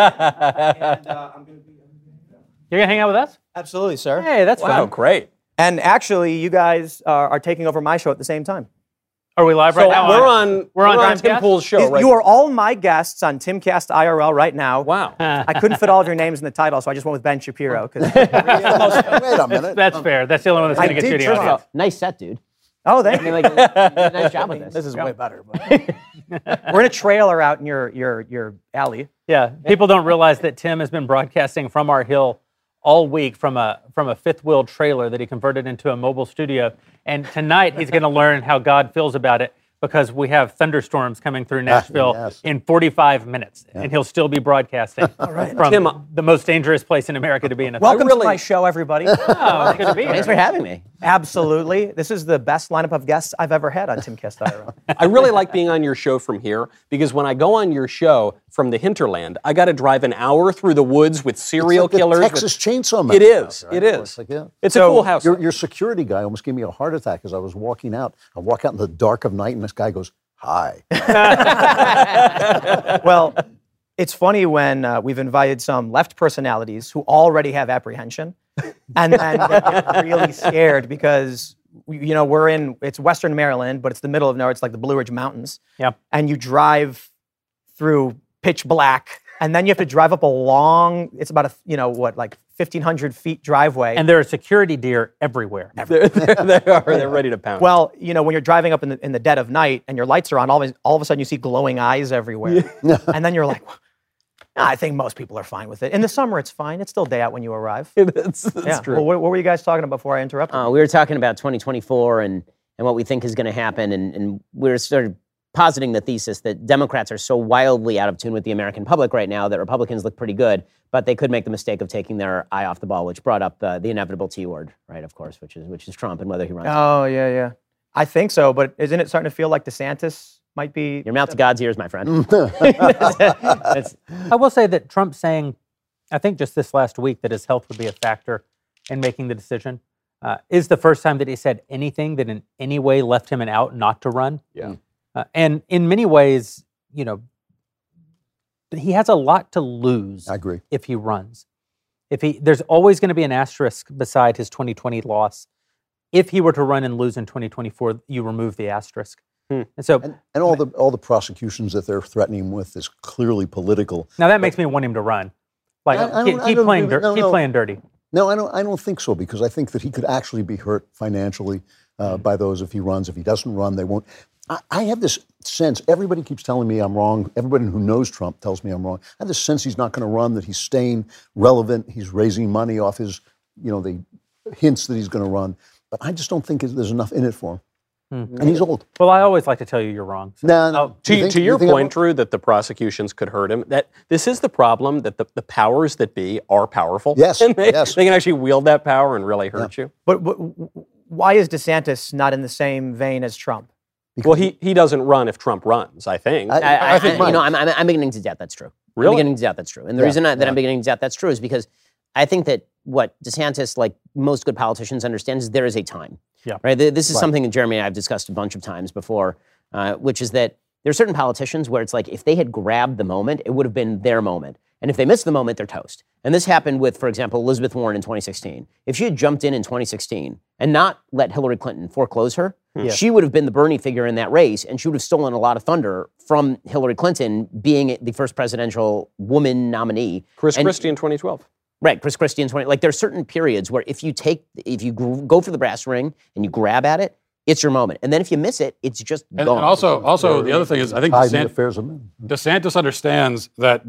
I'm going to be. You're going to hang out with us? Absolutely, sir. Hey, that's fun. Great. And actually, you guys are taking over my show at the same time. Are we live right now? We're on Tim Pool's show, right? You are all my guests on Timcast IRL right now. Wow. I couldn't fit all of your names in the title, so I just went with Ben Shapiro. Wait a minute. That's fair. That's the only one that's going to get you the audience. Nice set, dude. Oh, thank you. Nice job with this. This is way better. We're in a trailer out in your alley. Yeah, people don't realize that Tim has been broadcasting from our hill all week from a fifth wheel trailer that he converted into a mobile studio. And tonight he's going to learn how God feels about it, because we have thunderstorms coming through Nashville in 45 minutes, and he'll still be broadcasting from Tim, the most dangerous place in America to be in. Welcome to my show, everybody. Good to be here. Thanks for having me. Absolutely. This is the best lineup of guests I've ever had on Timcast IRL. I really like being on your show from here, because when I go on your show from the hinterland, I got to drive an hour through the woods with serial killers. Texas Chainsaw Man. It is. Right? It is. It's a so cool house. Your security guy almost gave me a heart attack as I was walking out. I walk out in the dark of night, and this guy goes, "Hi." Well, it's funny when we've invited some left personalities who already have apprehension, and then they get really scared because it's Western Maryland, but it's the middle of nowhere. It's like the Blue Ridge Mountains. Yep. And you drive through pitch black, and then you have to drive up a long. It's about 1,500 feet driveway. And there are security deer everywhere. They are. They're ready to pounce. Well, when you're driving up in the dead of night and your lights are on, all of a sudden you see glowing eyes everywhere, and then you're like, I think most people are fine with it. In the summer, it's fine. It's still day out when you arrive. That's true. Well, what were you guys talking about before I interrupted? We were talking about 2024 and what we think is going to happen, and we were sort of positing the thesis that Democrats are so wildly out of tune with the American public right now that Republicans look pretty good, but they could make the mistake of taking their eye off the ball, which brought up the inevitable T word, right? Of course, which is Trump and whether he runs. Oh yeah. I think so, but isn't it starting to feel like DeSantis might be? Your mouth to God's ears, my friend. I will say that Trump saying, I think just this last week, that his health would be a factor in making the decision, is the first time that he said anything that in any way left him an out not to run. Yeah. And in many ways, he has a lot to lose. I agree. If he runs. There's always going to be an asterisk beside his 2020 loss. If he were to run and lose in 2024, you remove the asterisk. And so, and all the prosecutions that they're threatening him with is clearly political. Now that makes me want him to run. Like keep playing dirty. No, I don't think so, because I think that he could actually be hurt financially by those if he runs. If he doesn't run, they won't. I have this sense, everybody keeps telling me I'm wrong. Everybody who knows Trump tells me I'm wrong. I have this sense he's not going to run, that he's staying relevant. He's raising money off his, the hints that he's going to run. But I just don't think there's enough in it for him. And he's old. Well, I always like to tell you you're wrong. So. No. To your point, Drew, that the prosecutions could hurt him, that this is the problem, that the powers that be are powerful. Yes, and they yes. can actually wield that power and really hurt you. But why is DeSantis not in the same vein as Trump? Well, he doesn't run if Trump runs, I think. I think I'm beginning to doubt that's true. Really? I'm beginning to doubt that's true. And the reason that I'm beginning to doubt that's true is because I think that what DeSantis, like most good politicians, understand is there is a time. Yeah. Right. This is something that Jeremy and I have discussed a bunch of times before, which is that there are certain politicians where it's like if they had grabbed the moment, it would have been their moment. And if they miss the moment, they're toast. And this happened with, for example, Elizabeth Warren in 2016. If she had jumped in 2016 and not let Hillary Clinton foreclose her, she would have been the Bernie figure in that race, and she would have stolen a lot of thunder from Hillary Clinton being the first presidential woman nominee. Chris Christie in 2012. Right, Chris Christie in 20. Like there are certain periods where if you go for the brass ring and you grab at it, it's your moment. And then if you miss it, it's just gone. And also the other thing is, I think DeSantis understands that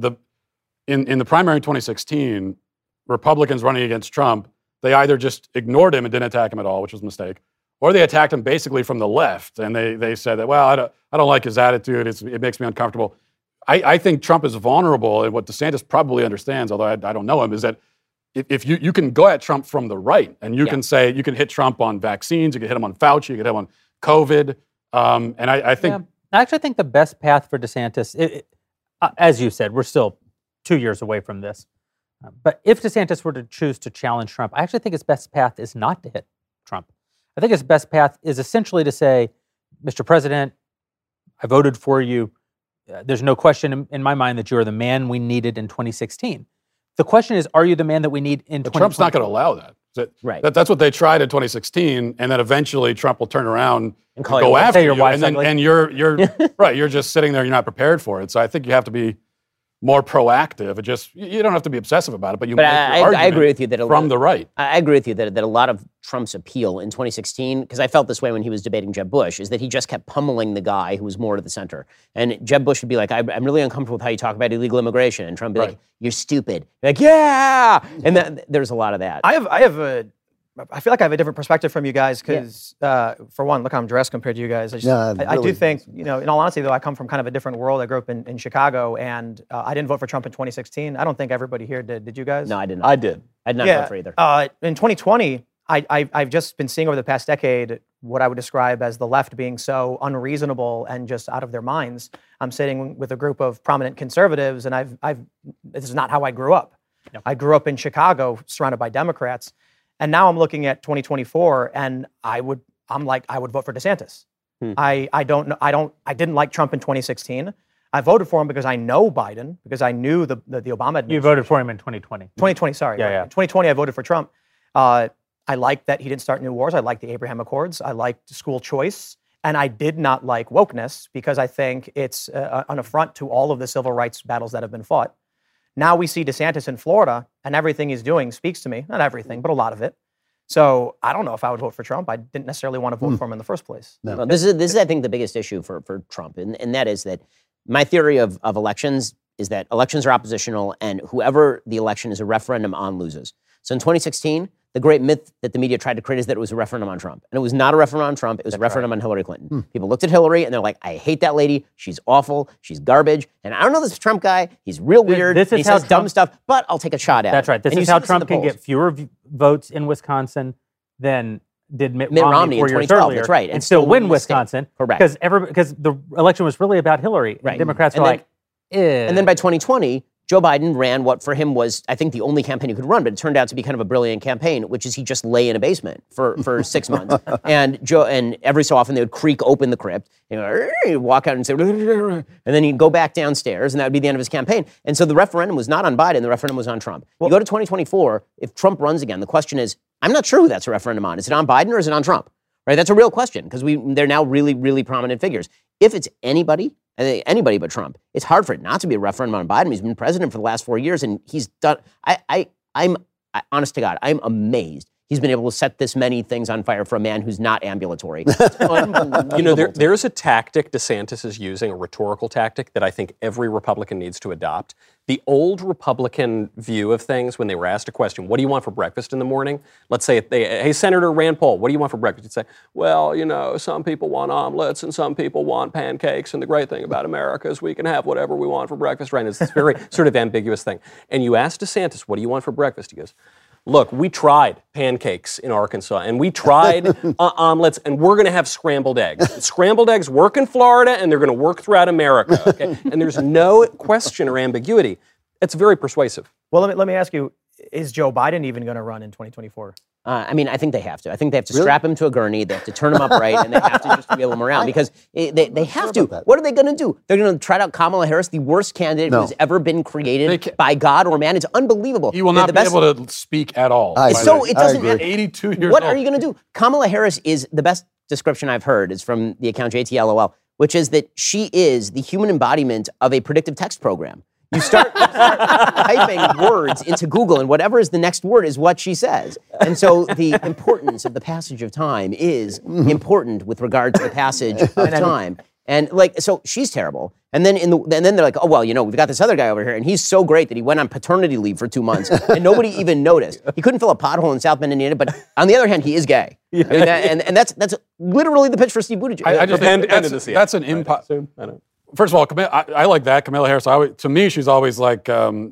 in the primary in 2016, Republicans running against Trump, they either just ignored him and didn't attack him at all, which was a mistake, or they attacked him basically from the left, and they said that, well, I don't like his attitude. It makes me uncomfortable. I think Trump is vulnerable, and what DeSantis probably understands, although I don't know him, is that if you can go at Trump from the right, and you can say, you can hit Trump on vaccines, you can hit him on Fauci, you can hit him on COVID, and I think... Yeah. I actually think the best path for DeSantis, as you said, we're still 2 years away from this, but if DeSantis were to choose to challenge Trump, I actually think his best path is not to hit Trump. I think his best path is essentially to say, Mr. President, I voted for you. There's no question in my mind that you're the man we needed in 2016. The question is, are you the man that we need in 2020? Trump's not going to allow that. Right. That's what they tried in 2016, and then eventually Trump will turn around and go after you, and you're right. You're just sitting there. You're not prepared for it. So I think you have to be more proactive. You don't have to be obsessive about it, but you. But I agree with you that from the right. I agree with you that a lot of Trump's appeal in 2016, because I felt this way when he was debating Jeb Bush, is that he just kept pummeling the guy who was more to the center. And Jeb Bush would be like, "I'm really uncomfortable with how you talk about illegal immigration," and Trump would be like, "You're stupid." Like, yeah, and there's a lot of that. I feel like I have a different perspective from you guys because, for one, look how I'm dressed compared to you guys. I do think, in all honesty, though, I come from kind of a different world. I grew up in Chicago, and I didn't vote for Trump in 2016. I don't think everybody here did. Did you guys? No, I didn't. I did. I did not vote for either. In 2020, I've just been seeing over the past decade what I would describe as the left being so unreasonable and just out of their minds. I'm sitting with a group of prominent conservatives, and this is not how I grew up. Yep. I grew up in Chicago, surrounded by Democrats. And now I'm looking at 2024, and I would vote for DeSantis. I didn't like Trump in 2016. I voted for him because I know Biden, because I knew the Obama administration. You voted for him in 2020. 2020, sorry. Yeah. In 2020, I voted for Trump. I liked that he didn't start new wars. I liked the Abraham Accords. I liked school choice. And I did not like wokeness because I think it's an affront to all of the civil rights battles that have been fought. Now we see DeSantis in Florida, and everything he's doing speaks to me. Not everything, but a lot of it. So I don't know if I would vote for Trump. I didn't necessarily want to vote for him in the first place. No. Well, this is, I think, the biggest issue for Trump, and that is that my theory of elections is that elections are oppositional, and whoever the election is a referendum on loses. So in 2016, the great myth that the media tried to create is that it was a referendum on Trump. And it was not a referendum on Trump. It was a referendum on Hillary Clinton. People looked at Hillary and they're like, I hate that lady. She's awful. She's garbage. And I don't know this Trump guy. He's real weird. He says dumb stuff, but I'll take a shot at it. That's right. This is how Trump can get fewer votes in Wisconsin than did Mitt Romney 4 in years 2012. earlier. That's right. And still win Wisconsin. Correct. Because the election was really about Hillary. Right. Democrats were And then by 2020, Joe Biden ran what for him was, I think, the only campaign he could run, but it turned out to be kind of a brilliant campaign, which is he just lay in a basement for 6 months. And every so often they would creak open the crypt, he'd walk out and say, and then he'd go back downstairs, and that would be the end of his campaign. And so the referendum was not on Biden, the referendum was on Trump. You go to 2024, if Trump runs again, the question is, I'm not sure who that's a referendum on. Is it on Biden or is it on Trump? Right? That's a real question, because they're now really, really prominent figures. If it's anybody but Trump, it's hard for it not to be a referendum on Biden. He's been president for the last 4 years, and he's done. I'm honest to God, I'm amazed he's been able to set this many things on fire for a man who's not ambulatory. It's unbelievable. There's a tactic DeSantis is using, a rhetorical tactic that I think every Republican needs to adopt. The old Republican view of things, when they were asked a question, what do you want for breakfast in the morning? Let's say, hey, Senator Rand Paul, what do you want for breakfast? You'd say, well, some people want omelets and some people want pancakes, and the great thing about America is we can have whatever we want for breakfast, right? And it's this very sort of ambiguous thing. And you ask DeSantis, what do you want for breakfast? He goes, look, we tried pancakes in Arkansas, and we tried omelets, and we're going to have scrambled eggs. Scrambled eggs work in Florida, and they're going to work throughout America. Okay? And there's no question or ambiguity. It's very persuasive. Well, let me ask you, is Joe Biden even going to run in 2024? I think they have to. I think they have to strap him to a gurney. They have to turn him upright, and they have to just wheel him around because they have to. What are they going to do? They're going to try out Kamala Harris, the worst candidate who's ever been created by God or man. It's unbelievable. He will not be able to speak at all. So it doesn't matter. 82 years old. What are you going to do? Kamala Harris is the best description I've heard is from the account JTLOL, which is that she is the human embodiment of a predictive text program. You start typing words into Google, and whatever is the next word is what she says. And so the importance of the passage of time is important with regard to the passage of time. And so she's terrible. And then then they're like, oh, well, we've got this other guy over here, and he's so great that he went on paternity leave for 2 months, and nobody even noticed. He couldn't fill a pothole in South Bend, Indiana, but on the other hand, he is gay. Yeah. And that's literally the pitch for Steve Buttigieg. I just think that's an impossible. First of all, I like that. Kamala Harris, to me, she's always like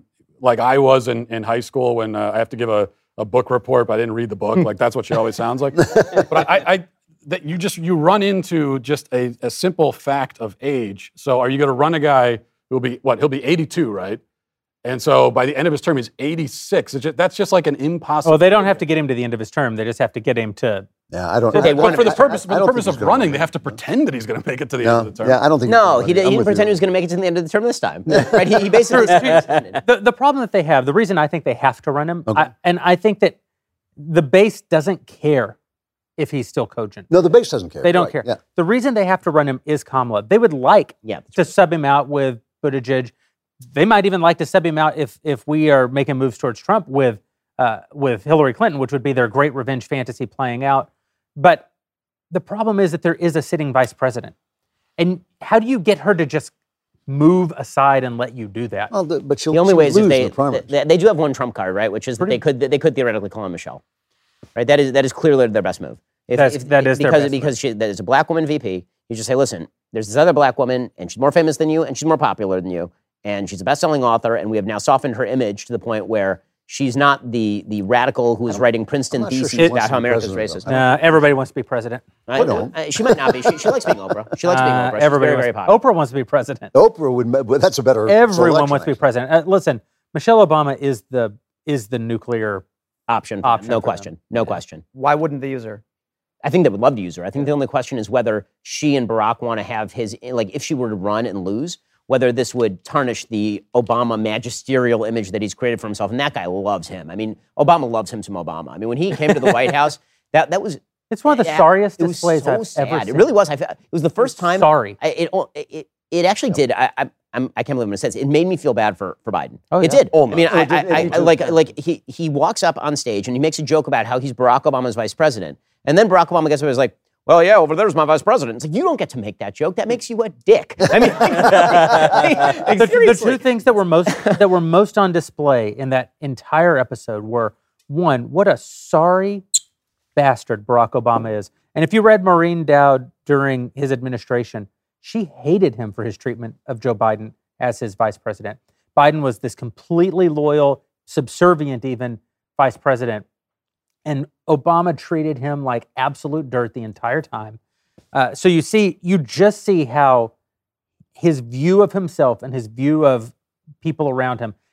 I was in high school when I have to give a book report, but I didn't read the book. Like, that's what she always sounds like. But that you run into just a simple fact of age. So are you going to run a guy who'll be 82, right? And so by the end of his term, he's 86. That's just like an impossible. Well, they don't have to get him to the end of his term. They just have to get him to. Yeah, I don't. But for the purpose of running, they have to pretend that he's going to make it to the end of the term. Yeah, I don't think. No, he didn't pretend he was going to make it to the end of the term this time. Right? He basically. The problem that they have, the reason I think they have to run him, and I think that the base doesn't care if he's still cogent. No, the base doesn't care. They don't care. Yeah. The reason they have to run him is Kamala. They would like to sub him out with Buttigieg. They might even like to sub him out if we are making moves towards Trump with Hillary Clinton, which would be their great revenge fantasy playing out. But the problem is that there is a sitting vice president. And how do you get her to just move aside and let you do that? Well, but the only way is if they do have one trump card, right? Which is that they could theoretically call him Michelle, right? That is clearly their best move. Because there's a black woman VP. You just say, listen, there's this other black woman, and she's more famous than you, and she's more popular than you, and she's a best-selling author, and we have now softened her image to the point where she's not the radical who is writing Princeton theses about how America's racist. Everybody wants to be president. She might not be. She likes being Oprah. She likes being Oprah. She's Everybody very popular. Oprah wants to be president. Oprah would. That's a better. Everyone wants to be president. Listen, Michelle Obama is the nuclear option. No question. No question. Why wouldn't they use her? I think they would love to use her. I think the only question is whether she and Barack want to have his, if she were to run and lose, whether this would tarnish the Obama magisterial image that he's created for himself. And that guy loves him. I mean, Obama loves him some Obama. I mean, when he came to the White House, that was... It's one of the sorriest displays I've ever seen. It really was. It was the first time... Sorry. It actually did. I can't believe what it says. It made me feel bad for Biden. Oh, it did. Almost. I mean, he walks up on stage and he makes a joke about how he's Barack Obama's vice president. And then Barack Obama gets up and is like, well, yeah, over there's my vice president. It's like, you don't get to make that joke. That makes you a dick. I mean, the two things that were most on display in that entire episode were, one, what a sorry bastard Barack Obama is. And if you read Maureen Dowd during his administration, she hated him for his treatment of Joe Biden as his vice president. Biden was this completely loyal, subservient even vice president. And Obama treated him like absolute dirt the entire time. So you just see how his view of himself and his view of people around him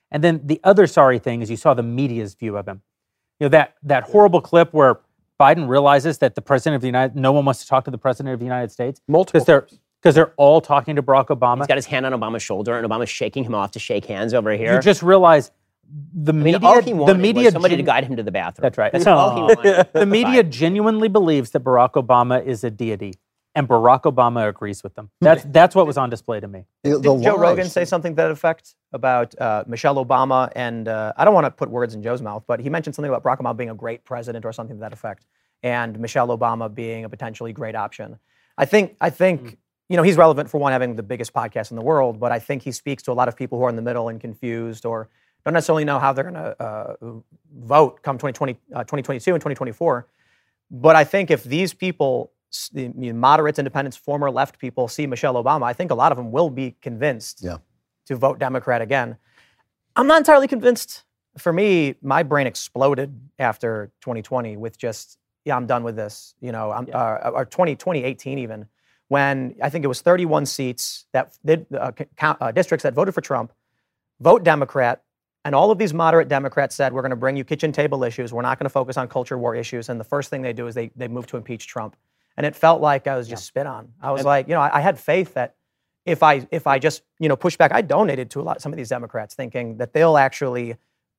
And then the other sorry thing is you saw the media's view of him. You know, that horrible clip where Biden realizes that no one wants to talk to the president of the United States. Multiple. Because they're all talking to Barack Obama. He's got his hand on Obama's shoulder, and Obama's shaking him off to shake hands over here. You just realize the media. All he wanted the media was somebody to guide him to the bathroom. That's right. That's all he wanted. The media genuinely believes that Barack Obama is a deity, and Barack Obama agrees with them. That's what was on display to me. Did Joe Rogan say something to that effect about Michelle Obama? And I don't want to put words in Joe's mouth, but he mentioned something about Barack Obama being a great president or something to that effect, and Michelle Obama being a potentially great option. I think. You know, he's relevant for one, having the biggest podcast in the world, but I think he speaks to a lot of people who are in the middle and confused or don't necessarily know how they're going to vote come 2022 and 2024. But I think if these people, moderates, independents, former left people, see Michelle Obama, I think a lot of them will be convinced to vote Democrat again. I'm not entirely convinced. For me, my brain exploded after 2020 with just, I'm done with this. You know, or 2018 even, when I think it was 31 seats that districts that voted for Trump, vote Democrat, and all of these moderate Democrats said, we're going to bring you kitchen table issues. We're not going to focus on culture war issues. And the first thing they do is they move to impeach Trump. And it felt like I was just spit on. I was like, you know, I had faith that if I just, you know, push back, I donated to some of these Democrats thinking that they'll actually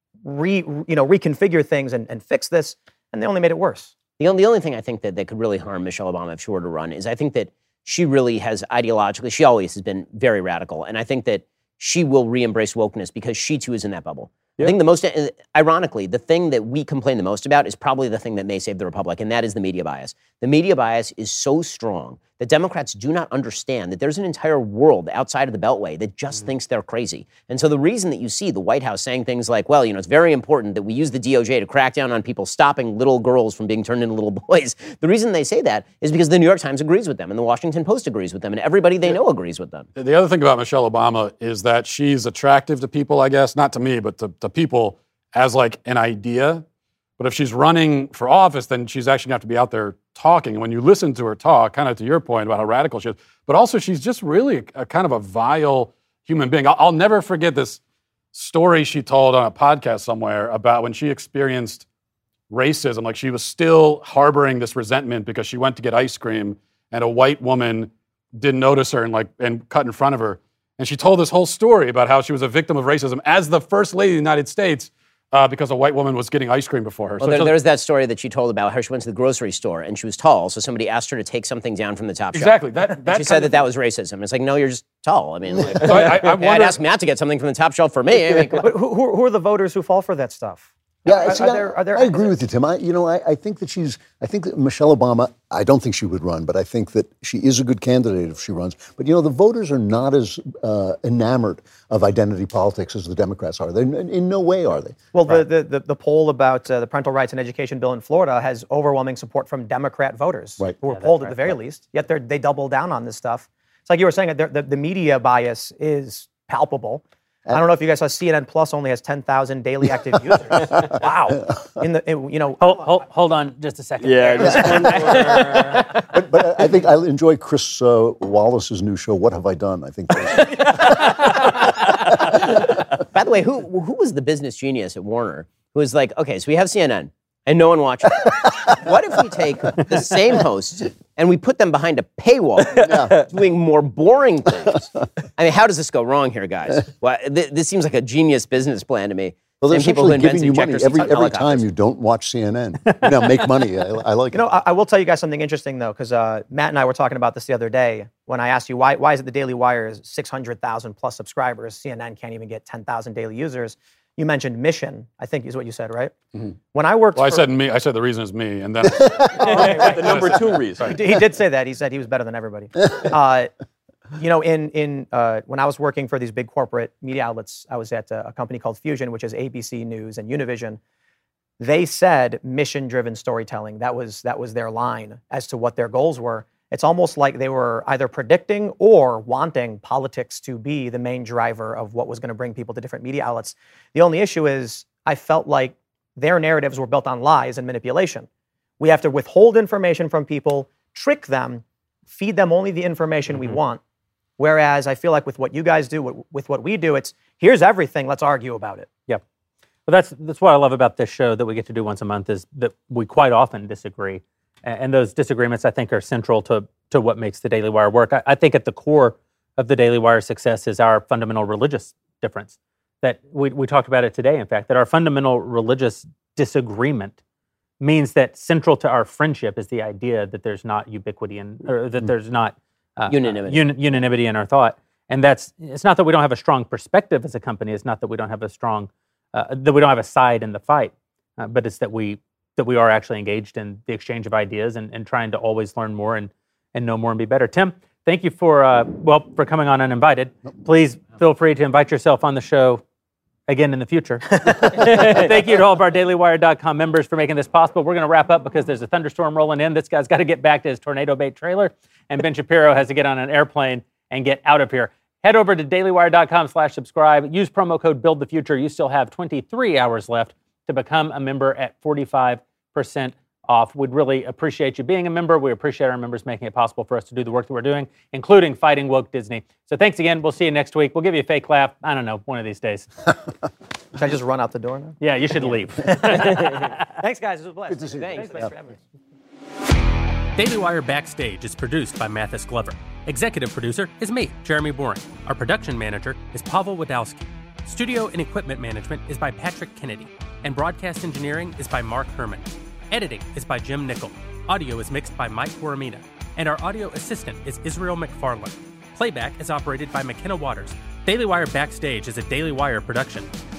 reconfigure things and fix this. And they only made it worse. The only thing I think that could really harm Michelle Obama if she were to run is I think that she really has ideologically, she always has been very radical. And I think that she will re-embrace wokeness because she too is in that bubble. I think the most, ironically, the thing that we complain the most about is probably the thing that may save the republic, and that is the media bias. The media bias is so strong that Democrats do not understand that there's an entire world outside of the Beltway that just thinks they're crazy. And so the reason that you see the White House saying things like, well, you know, it's very important that we use the DOJ to crack down on people stopping little girls from being turned into little boys, the reason they say that is because the New York Times agrees with them and the Washington Post agrees with them and everybody they know agrees with them. The other thing about Michelle Obama is that she's attractive to people, I guess, not to me, but to people as like an idea. But if she's running for office, then she's actually going to have to be out there talking. And when you listen to her talk, kind of to your point about how radical she is, but also she's just really a kind of a vile human being. I'll never forget this story she told on a podcast somewhere about when she experienced racism. Like she was still harboring this resentment because she went to get ice cream and a white woman didn't notice her and cut in front of her. And she told this whole story about how she was a victim of racism as the First Lady of the United States because a white woman was getting ice cream before her. Well, there's that story that she told about how she went to the grocery store and she was tall, so somebody asked her to take something down from the top shelf. Exactly. She said that was racism. It's like, no, you're just tall. I mean, like, so I'd ask Matt to get something from the top shelf for me. I mean, but who are the voters who fall for that stuff? Yeah, I agree with you, Tim. I think that Michelle Obama, I don't think she would run, but I think that she is a good candidate if she runs. But, you know, the voters are not as enamored of identity politics as the Democrats are. In no way are they. Well, the poll about the parental rights and education bill in Florida has overwhelming support from Democrat voters who were polled at the very least, yet they double down on this stuff. It's like you were saying, the media bias is palpable. I don't know if you guys saw CNN Plus only has 10,000 daily active users. Wow. Hold on just a second. Yeah. but I think I enjoy Chris Wallace's new show, What Have I Done? I think. By the way, who was the business genius at Warner who was like, okay, so we have CNN and no one watches it. What if we take the same hosts and we put them behind a paywall doing more boring things? I mean, how does this go wrong here, guys? Well, this seems like a genius business plan to me. Well, they're essentially giving you money every time you don't watch CNN. Make money. I like it. You know, I will tell you guys something interesting, though, because Matt and I were talking about this the other day when I asked you, why is it the Daily Wire's 600,000 plus subscribers? CNN can't even get 10,000 daily users. You mentioned mission, I think is what you said, right? Mm-hmm. When I worked I said me. I said the reason is me, and then the number two reason. He did say that. He said he was better than everybody. You know, when I was working for these big corporate media outlets, I was at a company called Fusion, which is ABC News and Univision. They said mission-driven storytelling. That was their line as to what their goals were. It's almost like they were either predicting or wanting politics to be the main driver of what was going to bring people to different media outlets. The only issue is I felt like their narratives were built on lies and manipulation. We have to withhold information from people, trick them, feed them only the information we want, Whereas I feel like with what you guys do, with what we do, it's here's everything, let's argue about it. Yep. Well, that's what I love about this show that we get to do once a month is that we quite often disagree. And those disagreements, I think, are central to what makes the Daily Wire work. I think at the core of the Daily Wire's success is our fundamental religious difference. That we talked about it today, in fact, that our fundamental religious disagreement means that central to our friendship is the idea that there's not ubiquity or that there's not unanimity in our thought. And it's not that we don't have a strong perspective as a company. It's not that we don't have a strong, that we don't have a side in the fight, but it's that we are actually engaged in the exchange of ideas and trying to always learn more and know more and be better. Tim, thank you for coming on uninvited. Please feel free to invite yourself on the show again in the future. Thank you to all of our DailyWire.com members for making this possible. We're going to wrap up because there's a thunderstorm rolling in. This guy's got to get back to his tornado bait trailer, and Ben Shapiro has to get on an airplane and get out of here. Head over to dailywire.com/subscribe. Use promo code BuildTheFuture. You still have 23 hours left to become a member at 45% off. We'd really appreciate you being a member. We appreciate our members making it possible for us to do the work that we're doing, including fighting woke Disney. So thanks again. We'll see you next week. We'll give you a fake laugh. I don't know, one of these days. Should I just run out the door now? Yeah, you should leave. Thanks, guys. It was a blast. Good to see you. Thanks for having me. Daily Wire Backstage is produced by Mathis Glover. Executive producer is me, Jeremy Boring. Our production manager is Pavel Wadowski. Studio and equipment management is by Patrick Kennedy. And broadcast engineering is by Mark Herman. Editing is by Jim Nickel. Audio is mixed by Mike Woramina. And our audio assistant is Israel McFarland. Playback is operated by McKenna Waters. Daily Wire Backstage is a Daily Wire production.